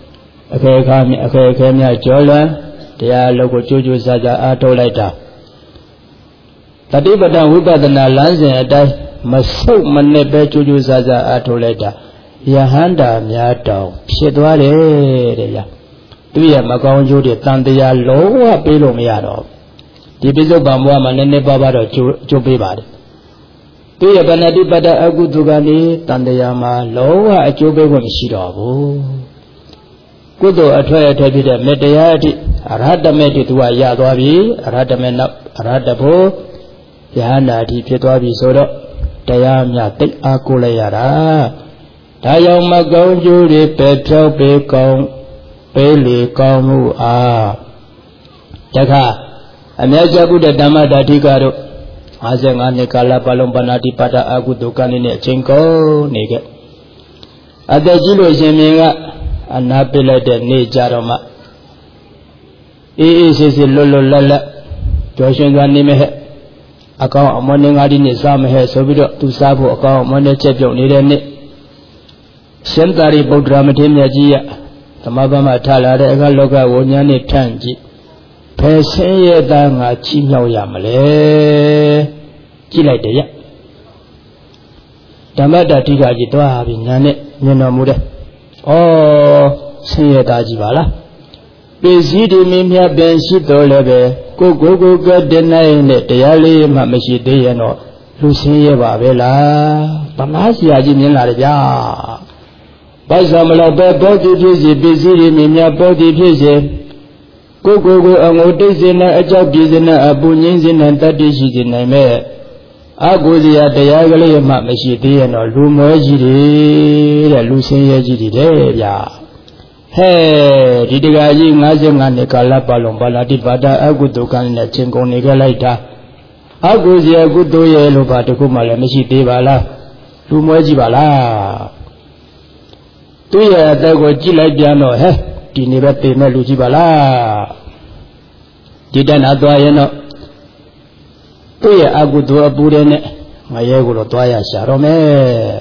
S1: Akamia Jola, Dia Logo Juju Saja Ato later. Tadibada Wibadana lands and a die, Maso Manebe Juju Saja Ato later. Yahanda Miato, Shedware, Tuya Macon Judy, Tandia Loa Pilo Miado. Dibizo Bamwa Manene Baba Jubibad. Tuya Banadi Bada Agudugani, Tandayama, Loa, a Jobe Wamshido. Kudo Atwaya Tabida Mediati, Arada Medi to a Yadwabi, Arada Menap, Aradabo, Yana di Pietwabi Soda, Tayamia, Tek Akulayara, Tayama Gonjuri, Petro Becom, Pele Komu, Taka, Amajabuda Dama Datigaro. Azanga Nikala Palombanati Pada Agudukanine Chinko Nigga Adajilo Jemiga Anapilla de Ne Jaroma is Lolo Lala Joshua Nimehe Account morning Adini Sam has Sobido to Sabu account Monday Champion Nidene Sentari Bodramatimia Gia Tamabama Tala Rega Loga Wonyani Tangi Peseye Danga Chimao Yamale Kilaya Damada Tiga Jitoa Vinyane Yanamuda Oh Seye Dajivala Bezidi Mimia Benshito Lebe Go Denai Tayali Mamashi Deyano Lucia Babela Tamasi Ajin Larja Basamala Body Busy Mimia Body Busy Go Angodizina, a job dizina, a bunyin and 30 sheets in Name. Aguzia, the Yagali, Mamashi, and all Lumoji, Lucia Gidi, ya. Hey, Didigaji, Nazim and Nicola Palombala, Bada, Agudukan, Chinko Nigalaita. Aguzia, good do yellow, Patakumala, Mishi Devala, Lumoji Bala. 2 years ago, Gila Piano, eh? Tinibate Melujibala Didana Doyano Tuya Agudu Burene Mayego Toya Sharome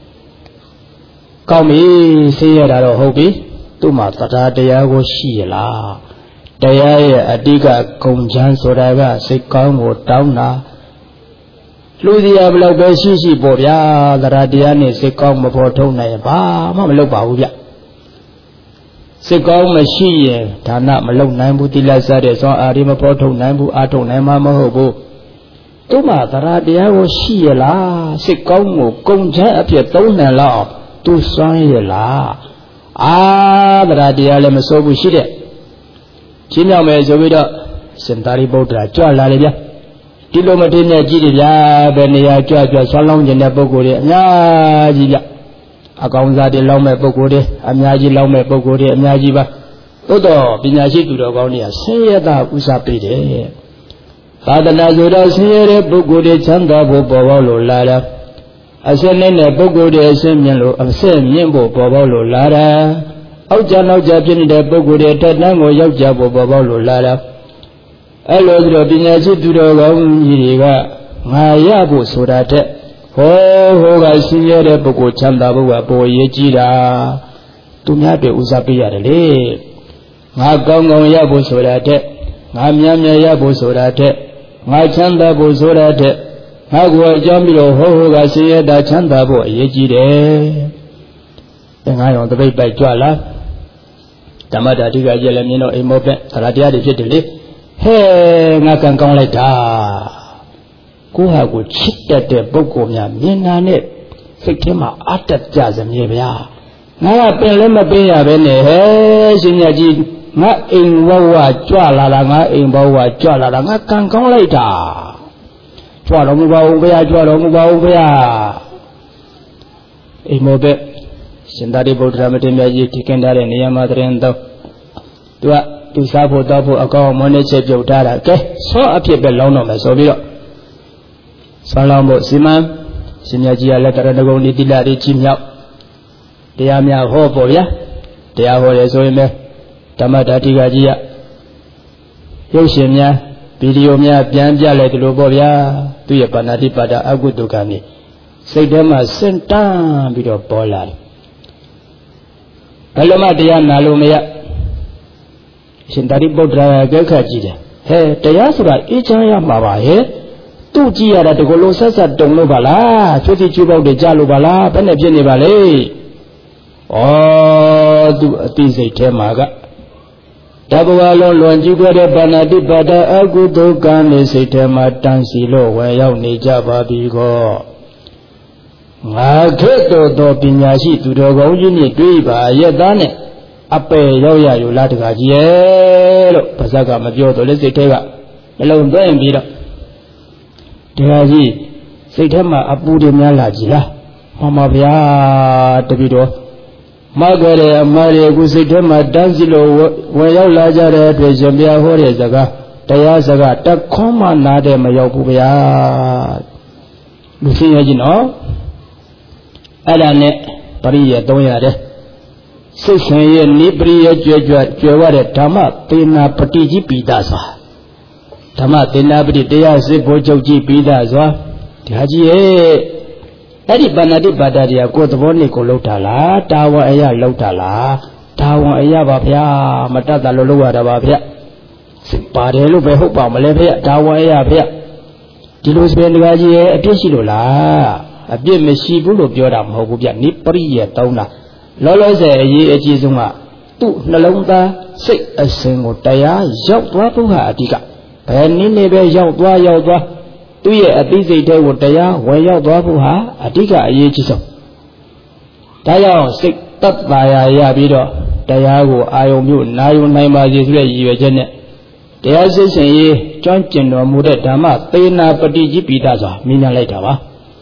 S1: Kami Sierra Hobi Tuma Tata Deago Shila Daya Adiga Kumjan Soraga Sikamo Tauna Ludia Blabeshi Boria the Radiani Sikamo Portona Ba Mamaloba Sikong machine, Tana Malone Nambu Tilazade, so Arima Porto Nambu Ato Nama Mohobo. Tuma, the Radia Shiela, Sikong, Conja appear Tona law, to sign la. The Radia Lemasobu Shide. China Mezovida, Sentari Botra, Chola, Kilomatina Gidia, Benia, Jaja, Salon, and Nabogore, Najilia. Akonza de Lome Bogore, Amyaji Lome Bogore, Amyajiba, Odo Pinashi to the Gonia, Sayada Usapide. Father Nazura Sere Bugudi Chanda Bobolo Lara. I said, Nene Bogode Semyalo, of Sem Yembo Bobolo Lara. Ojano Japin de Bogode Tango Yajabo Bobolo Lara. Hello, Pinashi to the Goniga. Mayabu Surate. Ho, I see a Bogo Chanda Boy Yejira. To me, Usapia. My Gongo Yabo Surate. My Yamia Yabo Surate. My Chanda Bosurate. My Guajamilo Ho, I see a Chanda Boy Yejire. Then I on the way by Juala. Tamada Diga Yelamino Imope, Saladia de Fitili. Hey, Nakan Leta. Kuha would chit at the Bogomia, Minane, Fikima, Atat Jazz and Yavia. Now, Pelema Bea Bene, Sinaji, not in Wawa, Juala, in Bawa, Juala, Kankan later. Juala, Imobe, Sindari Bodramatin, taken that in Yamadrendo. To Sabo double a go, Monache Jotara, okay? So up here below no Sobio. Salamo Siman, Sinagia letter the only Dilari Chimia. They are mere hope, ya. They are all as well. Tamata Tigagia Yoshimia, Pidiomia, Bianja, let Lobovia, to your Panati Pada Agudukani. Say them as Sentan, bit of Polar. Paloma Diana Lumia Sintari Bodra Gakajida. Hey, Tayasura, each I am Mava, eh? သူကြည့်ရတာတကလို့ဆက်ဆက်တုံလို့ပါလားချွတ်ချွတ်ပေါက်တွေကြလို့ပါလားဘယ်နဲ့ဖြစ်နေပါလဲဩသူအသိစိတ်ထဲမှာကတဘဝလုံးလွန်ကျူးခဲ့တဲ့ဘာနာတိပါဒအကုသိုလ်ကံလေးစိတ်ထဲမှာတန်းစီလို့ဝင်ရောက်နေကြပါပြီကောငါခေတ္တတော်ပညာရှိသူတော်ကောင်းကြီးနဲ့တွေ့ပါရဲ့သားနဲ့အပယ်ရောက်ရယူလားတကားကြီးရဲ့လို့ပါဇက်ကမပြောတော့လေစိတ်ထဲကနှလုံးသွင်းပြီးတော့တရားကြီးစိတ်ထဲမှာအပူတွေများလာကြည်လားမှန်ပါဗျာတပည့်တော်မကြတဲ့အမှားတွေအခုစိတ်ထဲမှာတန်းစီလို့ဝင်ရောက်လာကြတဲ့အတွက်ရှင်ပြဟောတဲ့စကားတရားစကားတခွန်းမှနားတဲ့မရောက်ဘူးဗျာလူသိရကြီးနော်အဲ့ဒါနဲ့ပရိယေ300တဲ့စိတ်ရှင်ရဲ့နိပရိယေကြွယ်ဝတဲ့ဓမ္မသေနာပတိကြီးပိတာစွာဓမ္မသေနာပတိတရားစစ်ဘိုးချုပ်ကြီးပိတာစွာတရားကြီးရဲ့အဲ့ဒီပါဏာတိပါဒတရားကိုယ်သဘောနဲ့ကိုလောက်တာလားတာဝန်အရာလောက်တာလားတာဝန်အရာပါဗျာမတတ်တာလို့လောက်ရတာပါဗျာစစ်ပါတယ်လို့ပဲဟုတ်ပါမလဲဗျာတာဝန်အရာဗျာဒီလိုစပင်တရားကြီးရဲ့အပြစ်ရှိလို့လားအပြစ်မရှိဘူးလို့ပြောတာမဟုတ်ဘူးဗျနိပရိယေ3လားလောလောဆယ်အရေးအကြီးဆုံးကသူ့နှလုံးသားစိတ်အစဉ်ကိုတရားရောက်သွားဖို့ဟာအဓိကဘယ်နည်းနဲ့ပဲရောက်သွားသူ့ရဲ့အသိစိတ်တွေကိုတရားဝင်ရောက်သွားဖို့ဟာအဓိကအရေးကြီးဆုံးဒါကြောင့်စိတ်တတ်ပါရပြီးတော့တရားကိုအာယုံမျိုးနာယုံနိုင်ပါစေဆိုတဲ့ရည်ရွယ်ချက်နဲ့တရားစစ်စင်ရေးကျွမ်းကျင်တော်မူတဲ့ဓမ္မသေနာပတိကြီးပိဋကစွာမိညာလိုက်တာပါ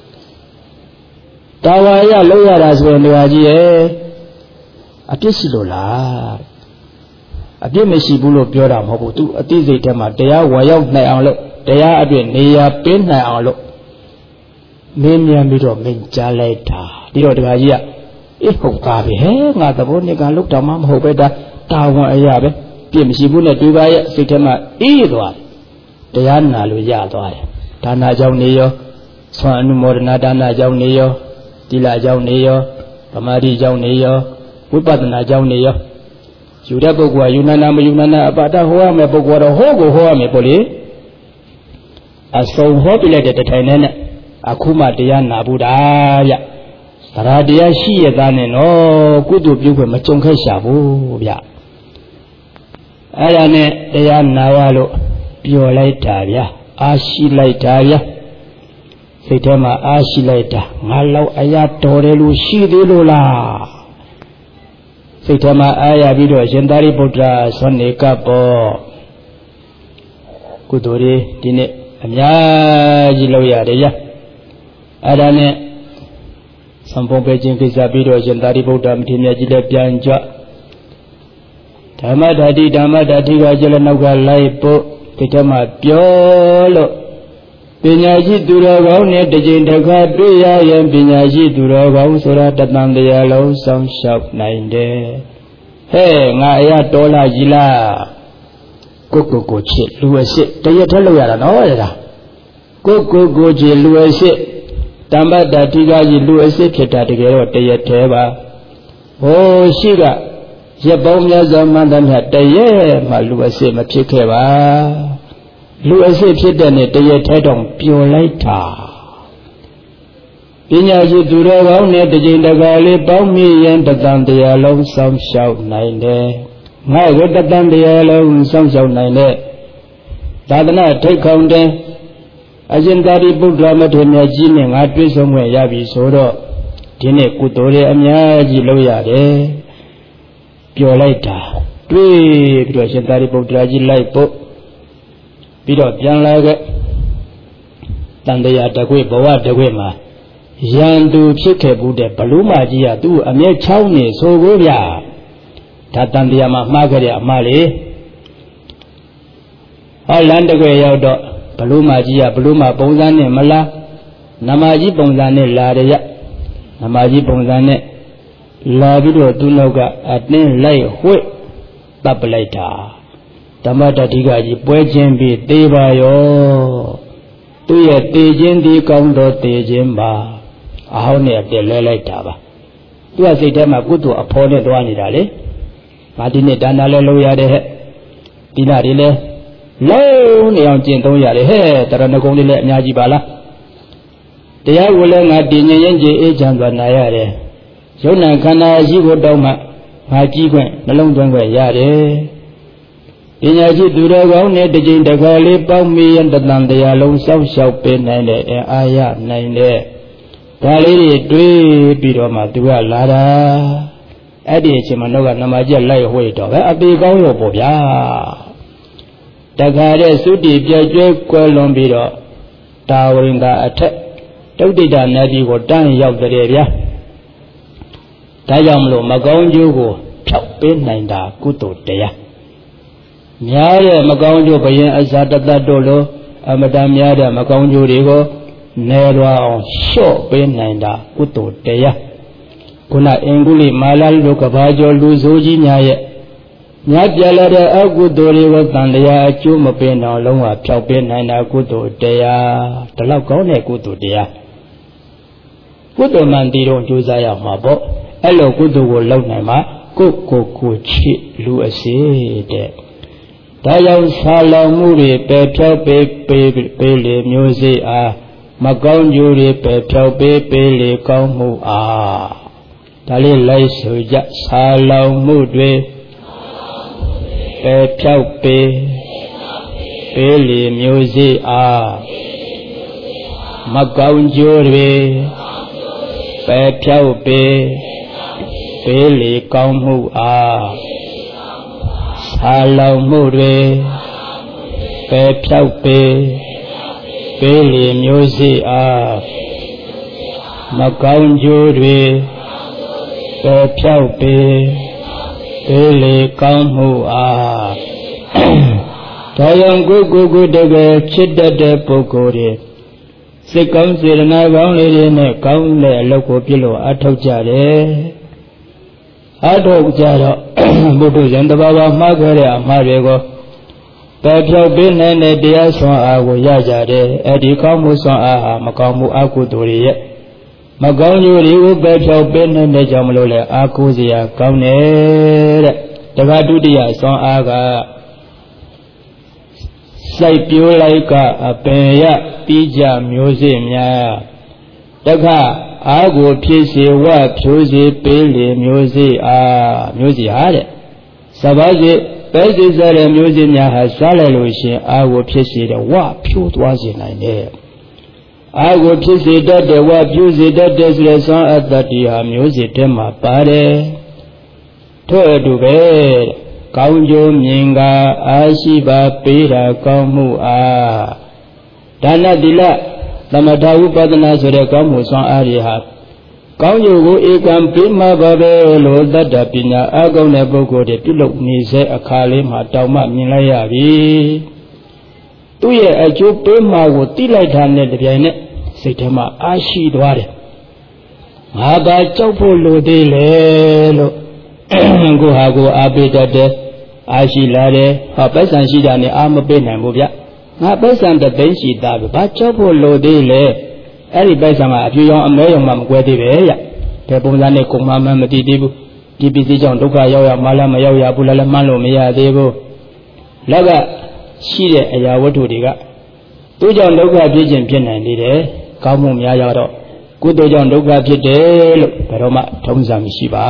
S1: တာဝါရလောက်ရတာဆိုရင်တရားကြီးရဲ့အပြစ်ရှိလို့လားအပြစ်မရှိဘူးလို့ပြောတာမဟုတ်ဘူးသူအသိစိတ်ထဲမှာတရားဝင်ရောက်နိုင်အောင်လို့တရားအပြည့်နေရာပေးနိုင်အောင်လို့မင်းမြန်ပြီးတော့မင်းကြားလိုက်တာဒီတော့တရားကြီးကအေးဟုတ်ပါပြီဟဲ့ငါသဘောနဲ့ကလုတ်တော်မှမဟုတ်ပဲတာဝန်အရာပဲပြည့်မရှိဘူးနဲ့တွေ့ပါရဲ့စိတ်ထဲမှာအေးသွားတယ်တရားနာလို့ရသွားတယ်ဒါနာကြောင့်နေရောဆွမ်းအနုမောဒနာဒါနာကြောင့်နေရောသီလကြောင့်နေရောသမာဓိကြောင့်နေရောဝိပဿနာကြောင့်နေရောယူတဲ့ပုဂ္ဂိုလ်ကယူနာနာမယူနာနာအပါဒဟောရမယ်ပုဂ္ဂိုလ်ကတော့ဟောကိုဟောရမယ်ပေါ့လေအစုံဟောပြလိုက်တဲ့တထိုင်နဲ့အခုမှတရားနာဘူးတာဗျသရတရားရှိရသားနဲ့နော်ကုသိုလ်ပြုခွင့်မကြုံခဲ့ရှာဘူးဗျအဲ့ဒါနဲ့တရားနာရလို့ပျော်လိုက်တာဗျအားရှိလိုက်တာဗျစိတ်ထဲမှာအားရှိလိုက်တာငါလောက်အရာတော်တယ်လို့ရှိသေးလို့လားစိတ်ထဲမှာအားရပြီးတော့ရှင်သာရိပုတ္တရာဆွမ်းနေကပေါ့ကုသိုလ်တွေဒီနေ့အများကြီးလုပ်ရတယ်ရအဲ့ဒါနဲ့သံပုံပဲခြင်းကိစ္စပြီးတော့ရှင်သာရိပုတ္တရာမထေရမြတ်ကြီးလည်းပြန်ကြွ Dhammadati ga Jalanaga Laipo, Pitama Piolo, Pinyaji Duragone, the Jindaka, Duya, and Pinyaji Duragao, Sura, Tatandayalo, some shop 9 day. Hey, Naya Tola Jila. Coco chit, Luasit, Tayatalo, no, Coco G. Luasit, Tamba Datiga, Luasit, Tatigero, Tayateva. Oh, Shiga, Jabomia Zaman had Taye, Maluasit, Machikeva, Luasit, Pitane, Tayatedon, pure later. Pinyaji Dura, the Jindagali, Bomi, and the Dandialo, some shout 9 day. My good Dandialo, some shout 9 day. Dadana, take on them. Ajindari Budrama to Najin, I do somewhere Yabi Sodo. Tine Kutore, Amyaji Loyade. Pure later. 3 to Ajindari Budraji Laipo. Pido Janlaga Dandaya Dagwe, Boa Dagwema. Yandu Chike Bude, Paluma Gia, do a mere chowny, so good ya. Tatandiama Margaret Mali. All Landaway Yodo, Paluma Gia, Paluma Bonzane Mala, Namaji Bonzane Laria, Namaji Bonzane, Lavido Dunoga, at name lay whip, Babalaita. Tamata Tigaji, Puejembi, Devayo. To your Tejin di Condo Tejimba. How near the Lelitaba. Do I say them a good to opponent one in Dale? Martine Danaloya de he. Dinarile. Low neon Tintoya de he, Taranagoni Najibala. They are willing at the Nyanji agent by Nayare. Jona Kana Jigo Doma, Haji, the long way Yare. Inyaji Durago near the Jindagali, Bomi and the Landayalo, South Shop Pen and Aya 9 day. Dali dwe bidoma duwa lada adi chimanoga namaja lai hoi to ba api kaung yo po bya taka de sudi pya jwe kwelon pi do tawaringa athet Tautita Nadi ko tan yauk jare bya da jaung mlo makaung cyo ko phyauk pe nain da kuto taya nya de makaung cyo bayin asa tatat do lo amata mya de makaung cyo de ko Nero short pen and Kuto Teya Kuna Enguli Malal Lukabajo Luzoji Naya Nyajala Agudori was Dandaya Chuma pen or Longa Chopin and Akuto Teya Talakone Kuto Teya Kuto Mandiro Josiah Mabo Hello Kuto Lonama Kuko Chi Luasi Tayao Salamuri Petra Pele Music Macau Jury Petro Pele Komu Tali Laisu Jat Salau Mudwe Petro Pele Music Macau Jury Petro Pele Komu Salau Mudwe Petro Pele music Macau Jury Petro Pele Komu Tayang Gugu Dega Chida de Pokore Sikam Sirana Gangli ne Kaunle Loko Pilo Atokjare Atokjaro Budu Jandababa Magare Amarego Petro bin and the dear son I will yajade, Eddie Comus on Macamu Akuturi. Magon you Petro bin and the Jamule Akuzia Kaune, the Gadudia son Aga Saipu like a Penya Pija Museum ya. Daga Agu Pisi what Pusi Pili Music had it. Sabazi. This is a museum has solution. I will piece it a what pure was in my name. I will piece it that the what use it that this lesson at that you music in my body. To bed, Kaunjo Minga, Ashiba, Pira, Kamu, Dana Dila, Namadawu Padana, so the Kamu son Ariha. ကောင်းကျိုးကိုဧကံပေးမှာပါပဲလို့တတ္တပညာအကောင်းတဲ့ပုဂ္ဂိုလ်တွေပြုလုပ်နေစေအခါလေးမှာတောင်မှမြင်လိုက်ရပြီသူ့ရဲ့အကျိုးပေးမှာကိုသိလိုက်တာနဲ့တပြိုင်နက်စိတ်ထဲမှာအားရှိသွားတယ်ငါသာကြောက်ဖို့လိုသေးလေလို့ကိုဟာကိုအားပေးတတ်တယ်အားရှိလာတယ်ဟောပိုက်ဆံရှိတာနဲ့အားမပေးနိုင်ဘူးဗျငါပိုက်ဆံတစ်သိန်းရှိသားပဲဘာကြောက်ဖို့လိုသေးလဲအဲ့ဒီပိုက်ဆံကအပြူရောင်အမဲရောင်မှမကွဲသေးပဲဗျဘယ်ပုံစံနဲ့ကုန်မှမသိသေးဘူးဒီပစ္စည်းကြောင့်ဒုက္ခရောက်ရမှလည်းမရောက်ရဘူးလည်းမှန်းလို့မရသေးဘူးလက်ကရှိတဲ့အရာဝတ္ထုတွေကသူ့ကြောင့်ဒုက္ခဖြစ်ခြင်းဖြစ်နိုင်သေးတယ်ကောင်းမှုများရတော့ကုသိုလ်ကြောင့်ဒုက္ခဖြစ်တယ်လို့ဘယ်တော့မှထုံးစံမရှိပါ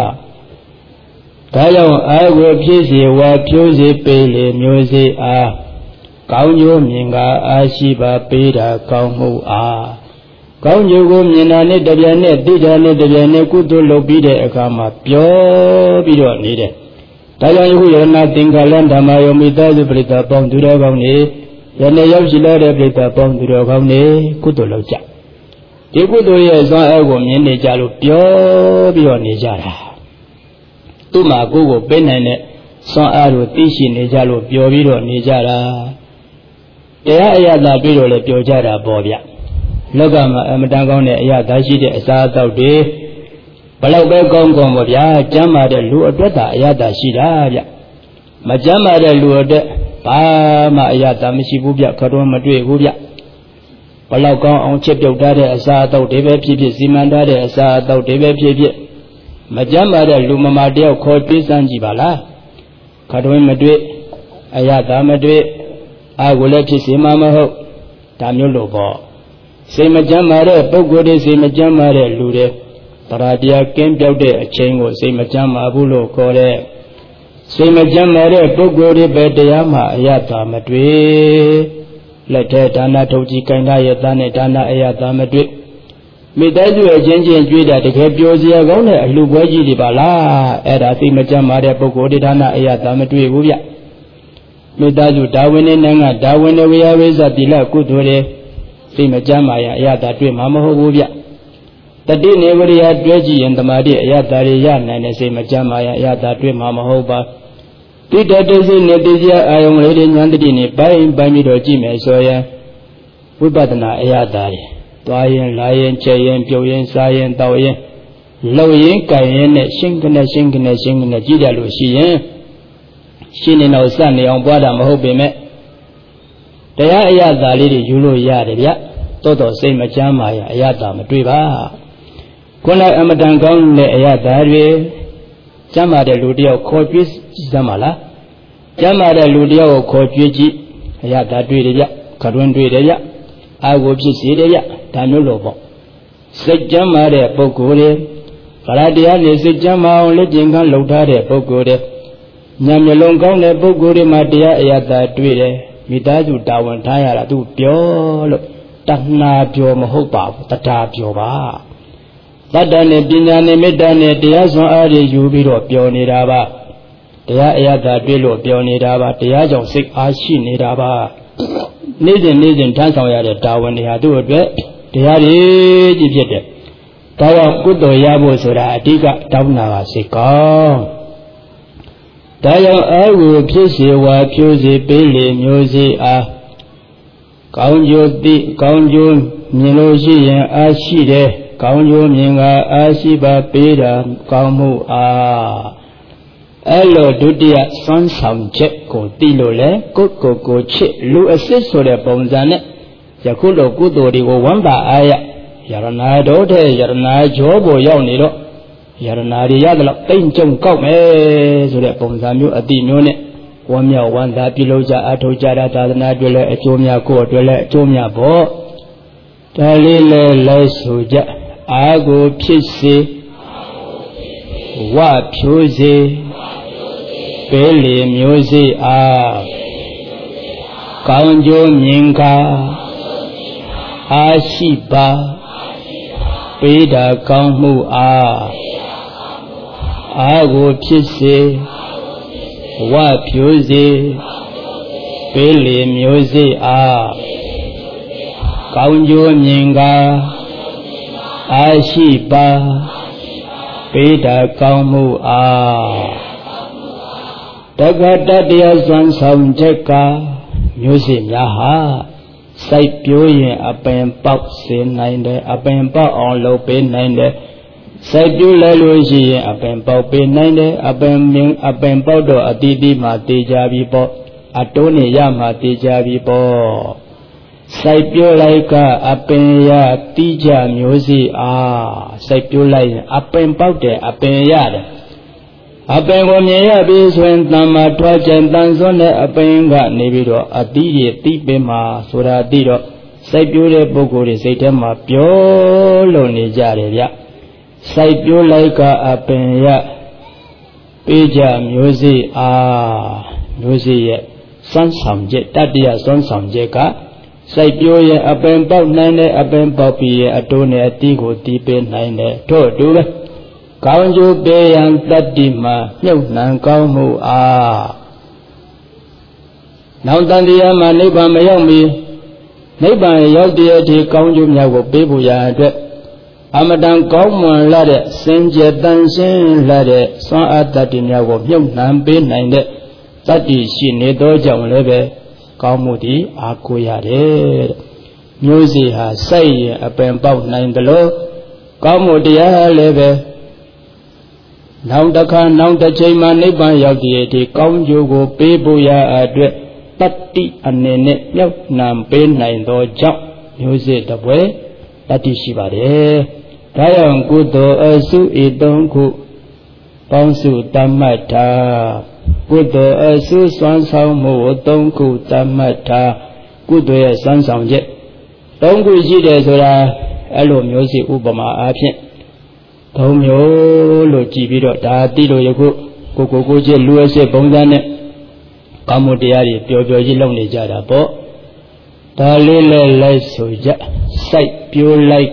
S1: ဒါကြောင့်အာကိုဖြစ်စေဝါဖြိုးစေပေးလေမျိုးစေအားကောင်းကျိုးမြင်ကအားရှိပါပေးတာကောင်းမှုအားကောင်းကျိုးကိုမြင်တာနဲ့တပြိုင်နက်သိတာနဲ့တပြိုင်နက်ကုသိုလ်လုပ်ပြီးတဲ့အခါမှာပျော်ပြီးတော့နေတယ်ဒါကြောင့်ယခုယရဏသင်္ခါရဓမ္မယောမိသားစုပရိသတ်ပေါင်းသူတော်ကောင်းတွေယနေ့ရောက်ရှိလာတဲ့ပရိသတ်ပေါင်းသူတော်ကောင်းတွေကုသိုလ်လုပ်ကြဒီကုသိုလ်ရဲ့ဇွမ်းအားကိုမြင်နေကြလို့ပျော်ပြီးတော့နေကြတာသူ့မှာကိုယ်ကိုပေးနိုင်တဲ့ဇွမ်းအားကိုသိရှိနေကြလို့ပျော်ပြီးတော့နေကြတာတရားအရသာတွေ့တော့လည်းပျော်ကြတာပေါ့ဗျလောကမှာအမတန်ကောင်းတဲ့အရာသာရှိတဲ့အစာအသောက်တွေဘလောက်ပဲကောင်းကောင်းပါဗျာကျမ်းမာတဲ့လူအတွက်သာအရာသာရှိတာဗျမကျမ်းမာတဲ့လူအတွက်ဘာမှအရာသာမရှိဘူးဗျခတော်မတွေ့ဘူးဗျဘလောက်ကောင်းအောင်ချက်ပြုတ်ထားတဲ့အစာအသောက်တွေပဲဖြစ်ဖြစ်စီမံထားတဲ့အစာအသောက်တွေပဲဖြစ်ဖြစ်မကျမ်းမာတဲ့လူမမာတယောက်ခေါ်ပြေးစမ်းကြည့်ပါလားခတော်မတွေ့အရာသာမတွေ့အာကိုလည်းဖြစ်စေမှာမဟုတ်ဒါမျိုးလို့ပေါ့စိတ်မကြမ်းမာတဲ့ပုဂ္ဂိုလ်တွေစိတ်မကြမ်းမာတဲ့လူတွေတရားတရားကင်းပြောက်တဲ့အချိန်ကိုစိတ်မကြမ်းမာဘူးလို့ခေါ်တဲ့စိတ်မကြမ်းမာတဲ့ပုဂ္ဂိုလ်တွေပဲတရားမှအယတာမတွေ့လက်ထဲဒါနထုတ်ကြည့်ကိုင်ထားရဲ့သားနဲ့ဒါနအယတာမတွေ့မိသားစုအချင်းချင်းကြွေးတာတကယ်ပျော်စရာကောင်းတဲ့အလှပွဲကြီးတွေပါလားအဲ့ဒါစိတ်မကြမ်းမာတဲ့ပုဂ္ဂိုလ်တွေဒါနအယတာမတွေ့ဘူးဗျမိသားစုဒါဝင်နေနိုင်ငံဒါဝင်နေဝေယဝိဇ္ဇတိလကုသိုလ်တွေစိတ်မကြမ်းမာရင်အယတာတွေ့မှာမဟုတ်ဘူးဗျတတိနေဝရိယတွဲကြည့်ရင်တမာတိအယတာတွေရနိုင်တဲ့စိတ်မကြမ်းမာရင်အယတာတွေ့မှာမဟုတ်ပါတိတတစိနေတိစရာအာယုံလေးတွေဉာဏ်တတိနဲ့ပိုင်းပြီးတော့ကြည့်မယ်ဆိုရင်ဝိပဿနာအယတာတွေသွားရင်လာရင်ချက်ရင်ပြုတ်ရင်စားရင်တောက်ရင်လှုပ်ရင်ကြိုင်ရင်နဲ့ရှင်းကနေကြည့်ကြလို့ရှိရင်ရှင်းနေတော့စနေအောင်ပွားတာမဟုတ်ပေမဲ့တရားအယတာလေးတွေယူလို့ရတယ်ဗျတိုးတော်စိတ်မချမ်းမာရအယတာမတွေ့ပါခုနအမတန်ကောင်းတဲ့အယတာတွေကျမ်းမာတဲ့လူတယောက်ခေါ်ကြည့်စမ်းပါလားကျမ်းမာတဲ့လူတယောက်ကိုခေါ်ကြည့်ကြည့်အယတာတွေ့တယ်ဗျခတွင်တွေ့တယ်ဗျအာကိုဖြစ်စေတယ်ဗျဒါမျိုးလို့ပေါ့စိတ်ကျမ်းမာတဲ့ပုဂ္ဂိုလ်တွေဗလာတရားနဲ့စိတ်ကျမ်းမာအောင်လက်ကျင်ကလှုပ်ထားတဲ့ပုဂ္ဂိုလ်တွေဉာဏ်မျိုးလုံးကောင်းတဲ့ပုဂ္ဂိုလ်တွေမှာတရားအယတာတွေ့တယ်မိသားစုတာဝန်ထားရတာသူပြောလို့တဏှာပြောမဟုတ်ပါဘူးတထာပြောပါတတ္တနဲ့ပညာနဲ့မေတ္တာနဲ့တရားစွမ်းအားတွေယူပြီးတော့ပြောနေတာပါတရားအယတာတွေ့လို့ပြောနေတာပါတရားကြောင့်စိတ်အားရှိနေတာပါနေ့စဉ်ထမ်းဆောင်ရတဲ့တာဝန်တွေဟာသူ့အတွက်တရားတွေကြီးဖြစ်တယ်ဒါကြောင့်ကုသိုလ်ရဖို့ဆိုတာအဓိကတောင်းတာကစိတ်ကောင်းဒါကြောင့်အာဟုဖြစ်စေဝါဖြိုးစေပေးလေမျိုးစေအားကောင်းကျိုးသိကောင်းကျိုးမြင်လို့ရှိရင်အားရှိတယ်ကောင်းကျိုးမြင်ကအားရှိပါပေးတာကောင်းမှုအားအဲ့လိုဒုတိယစွမ်းဆောင်ချက်ကိုသိလို့လေကိုချစ်လူအစစ်ဆိုတဲ့ပုံစံနဲ့ယခုလိုကုသိုလ်တွေကိုဝမ်းသာအားရယရနာတော်တဲ့ယရနာကျော်ပေါ်ရောက်နေတော့ယရနာတွေရတယ်လို့တိမ်ကြုံကောက်မယ်ဆိုတဲ့ပုံစံမျိုးအတိမျိုးနဲ့ဝမ်းမြောက်ဝမ်းသာပြုလုပ်ကြအထောက်ကြတာသာသနာတွေလည်းအကျိုးများကိုယ်တွေလည်းအကျိုးများပေါ့ဒါလေးလည်းလိုက်ဆိုကြအာကိုဖြစ်စေဝဖြိုးစေပေးလေမျိုးစေအားကောင်းကျိုးမြင်ကားအားရှိပါပေးတာကောင်းမှုအားအာကိုဖြစ်စေဝဖြိုးစေပေးလေမျိုးစေအားကောင်းကျိုးမြင်ကားအာရှိပါပိဒကောင်းမှုအားတက္ကတတရားစွမ်းဆောင်ချက်ကမျိုးစေ့များဟာစိုက်ပျိုးရင်အပင်ပေါက်စေနိုင်တယ်အပင်ပေါက်အောင်လုပ်ပေးနိုင်တယ်စိုက်ပျိုးလိုက်လို့ရှိရင်အပင်ပေါက်ပေးနိုင်တယ်အပင်ပေါက်တော့အတီးတီးမှတေးကြပြီပေါ့အတိုးနေရမှတေးကြပြီပေါ့စိုက်ပျိုးလိုက်ကအပင်ရတီးကြမျိုးစေ့အားစိုက်ပျိုးလိုက်ရင်အပင်ပေါက်တယ်အပင်ရတယ်အပင်ကိုမြင်ရပြီဆိုရင်တမ္မာထွားကျင်တန်စွန်းတဲ့အပင်ကနေပြီးတော့အတီးရတီးပင်မှာဆိုတာအတီးတော့စိုက်ပျိုးတဲ့ပုဂ္ဂိုလ်တွေစိတ်ထဲမှာပြောလို့နေကြတယ်ဗျစိုက်ပျိုးလိုက်ကအပင်ရပေးကြမျိုးစေ့အားမျိုးစေ့ရဲ့စွမ်းဆောင်ချက်တတ္တရစွမ်းဆောင်ချက်ကစိုက်ပျိုးရင်အပင်ပေါက်နိုင်တယ်အပင်ပေါက်ပြီးရင်အတိုးနဲ့အတီးကိုတီးပေးနိုင်တယ်ထို့အတူပဲကောင်းကျိုးပေးရန်တတ္တိမှာမြုပ်နှံကောင်းမှုအားနောက်တန်တရားမှာနိဗ္ဗာန်မရောက်မီနိဗ္ဗာန်ရောက်တဲ့အထိကောင်းကျိုးများကိုပေးဖို့ရအတွက်အမတန်ကောင်းမွန်လာတဲ့စင်ကြယ်တန်ရှင်းလာတဲ့စွမ်းအားတတ္တိများကိုမြုပ်နှံပေးနိုင်တဲ့တတ္တိရှိနေသောကြောင့်လည်းပဲကောင်းမှုသည်အားကိုးရတယ်မျိုးစေ့ဟာစိုက်ရင်အပင်ပေါက်နိုင်တယ်လို့ကောင်းမှုတရားလည်းပဲနောက်တစ်ခါနောက်တစ်ချိန်မှာနိဗ္ဗာန်ရောက်တဲ့အထိကောင်းကျိုးကိုပေးဖို့ရအတွက်တတ္တိအနေနဲ့မြောက်နှံပေးနိုင်သောကြောင့်မျိုးစေ့တစ်ပွဲတတ္တိရှိပါတယ်။ဒါကြောင့်ကုသိုလ်အစုဤသုံးခုပေါင်းစုတမ္မတ်တာကုသိုလ်အစုစွမ်းဆောင်မှုသုံးခုတမ္မတ်တာကုသိုလ်ရဲ့စွမ်းဆောင်ချက်သုံးခုရှိတယ်ဆိုတာအဲ့လိုမျိုးစေ့ဥပမာအားဖြင့်သုံးမျိုးလို့ကြည်ပြီးတော့ဒါတိလို့ယခုကိုချင်းလူအစစ်ပုံစံနဲ့ကောင်းမှုတရားတွေပျော်ပျော်ကြီးလုပ်နေကြတာပေါ့ဒါလေးလဲလိုက်ဆိုကြစိုက်ပျိုးလိုက်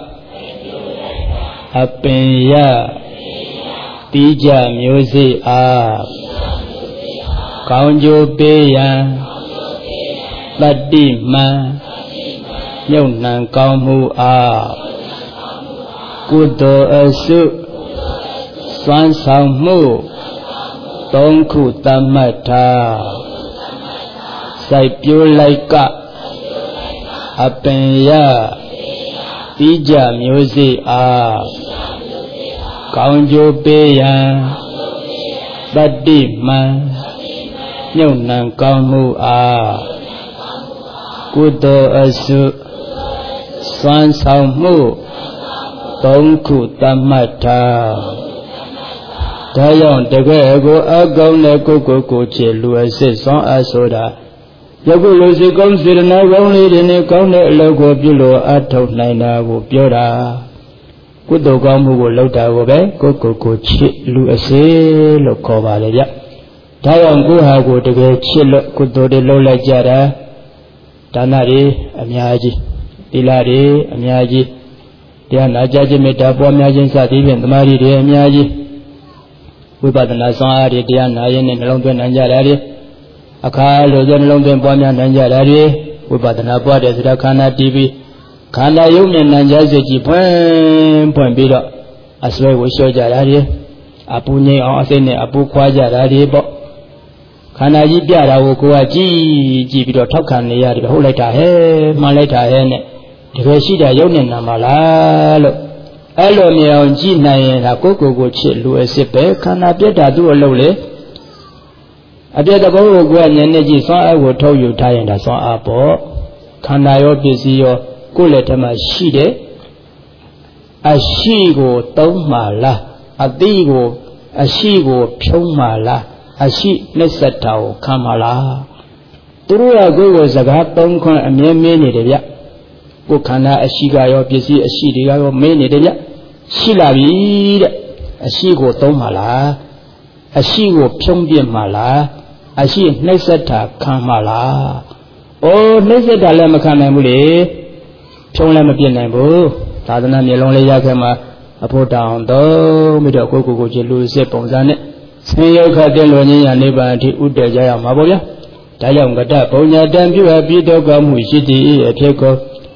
S1: ကအပင်ရတီးကြမျိုးစေ့အားကောင်းကျိုးပေးရန်တတ္တိမှန်မြုပ်နှံကောင်းမှုအားကုသိုလ်အစုစွမ်းဆောင်မှုသုံးခုတမ္မတ်ထားစိုက်ပျိုးလိုက်ကအပင်ရတီးကြမျိုးစေ့အားကောင်းကျိုးပေးရန်တတ္တိမှန်မြုပ်နှံကောင်းမှုအားကုသိုလ်အစုစွမ်းဆောင်မှုသုံးခုတမ္မတ်ထားဒါကြောင့်တကယ်ကိုအကောင်းတဲ့ကိုချေလူအစစ်စွမ်းအားဆိုတာယခုလူစိတ်ကောင်းစေတနာကောင်းလေးတွေနဲ့ကောင်းတဲ့အလုပ်ကိုပြုလို့အထောက်နိုင်တာကိုပြောတာကုသိုလ်ကောင်းမှုကိုလုပ်တာကိုပဲကိုချစ်လူအစစ်လို့ခေါ်ပါလေဗျဒါကြောင့်ကိုဟာကိုတကယ်ချစ်လို့ကုသိုလ်တွေလုပ်လိုက်ကြတာဒါနတွေအများကြီးသီလတွေအများကြီးတရားနာကြခြင်းမေတ္တာပွားများခြင်းစသည်ဖြင့်သမာဓိတွေအများကြီးဝိပဿနာစွမ်းအားတွေတရားနာရင်နဲ့နှလုံးသွင်းနိုင်ကြတာတွေအခါလိုစနှလုံးသွင်းပွားများနိုင်ကြတာတွေဝိပဿနာပွားတဲ့စရခန္ဓာတည်ပြီးခန္ဓာယုံနဲ့နံကြစိတ်ကြီးဖွင့်ပြီးတော့အစွဲကိုလျှော့ကြတာတွေအပူငြိမ်အောင်အစိမ့်နဲ့အပူခွာကြတာတွေပေါ့ခန္ဓာကြီးပြတာကိုကိုကကြည့်ပြီးတော့ထောက်ခံနေရတယ်ဟုတ်လိုက်တာဟဲ့မှန်လိုက်တာဟဲ့နဲ့တကယ်ရှိတာယုံနဲ့နာမှာလားလို့အဲ့လိုမြင်အောင်ကြည့်နိုင်ရင်ဒါကိုချစ်လူအစစ်ပဲခန္ဓာပြတ်တာသူ့အလုပ်လေအပြတ်တဘောကိုကိုယ်ကဉာဏ်နဲ့ကြည့်စွမ်းအားကိုထုတ်ယူထားရင်ဒါစွမ်းအားပေါ့ခန္ဓာရောပစ္စည်းရောကိုယ်လက်ထက်မှာရှိတယ်အရှိကိုသုံးမှလားအသိကိုအရှိကိုဖြုံးမှလားအရှိနှိစ္စတာကိုခံမှလားသူတို့ကကိုယ်ကိုစကားသုံးခွန်းအမြဲမင်းနေတယ်ဗျကိုယ်ခန္ဓာအရှိကရောပစ္စည်းအရှိတွေကရောမင်းနေတယ်ဗျရှိလာပြီတဲ့အရှိကိုသုံးမှလားအရှိကိုဖြုံးပြမှလားအရှိနှိစ္စတာခံမှလားအိုးနှိစ္စတာလည်းမခံနိုင်ဘူးလေဖြုံးလည်းမပြစ်နိုင်ဘူးသာသနာမျိုးလုံးလေးရခဲ့မှာအဖို့တောင်းတော့ပြီးတော့ကိုချစ်လူစစ်ပုံစံနဲ့ဆင်းရဲခတ်တဲ့လူချင်းရနိဗ္ဗာန်အထိဥတည်ကြရမှာပေါ့ဗျာဒါကြောင့်ကတ္တဘုံညာတံပြုအပ်ပြီးတော့ကောင်းမှုရှိသည်အဖြစ်ကို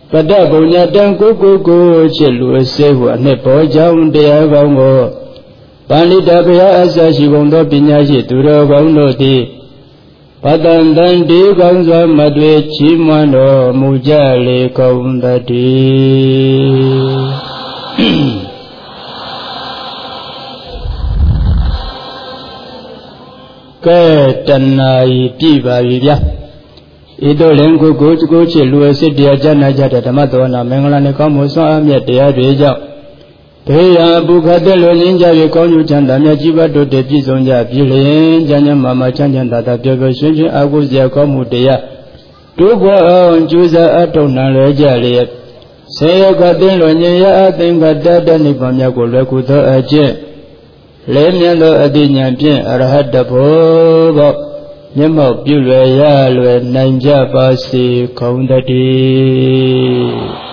S1: Pada punya dan kuku celu sewa ne pojang dia bango. Pandita pihak asasi kondo pinyaji turo kondo di. Padan dan di bangsa madwe cimano mujale kondo di. Ketanai piba dia. Itu lengku kucu luar sedia jana jada tamatona mengalami kamu suami dia dia. Pihak buka telu ninja kau candanya jiwa do depi zonja pilih janya mama canda tata jaga sunyi aku dia kamu dia. Dua juza atau nala jali. Saya kata lonya tinggal dada ni pamnya kulah kuda aja. Lemnya lo adinya pun arahat dapat. Nyamau pilu ya lo nanja pasti kau tadi.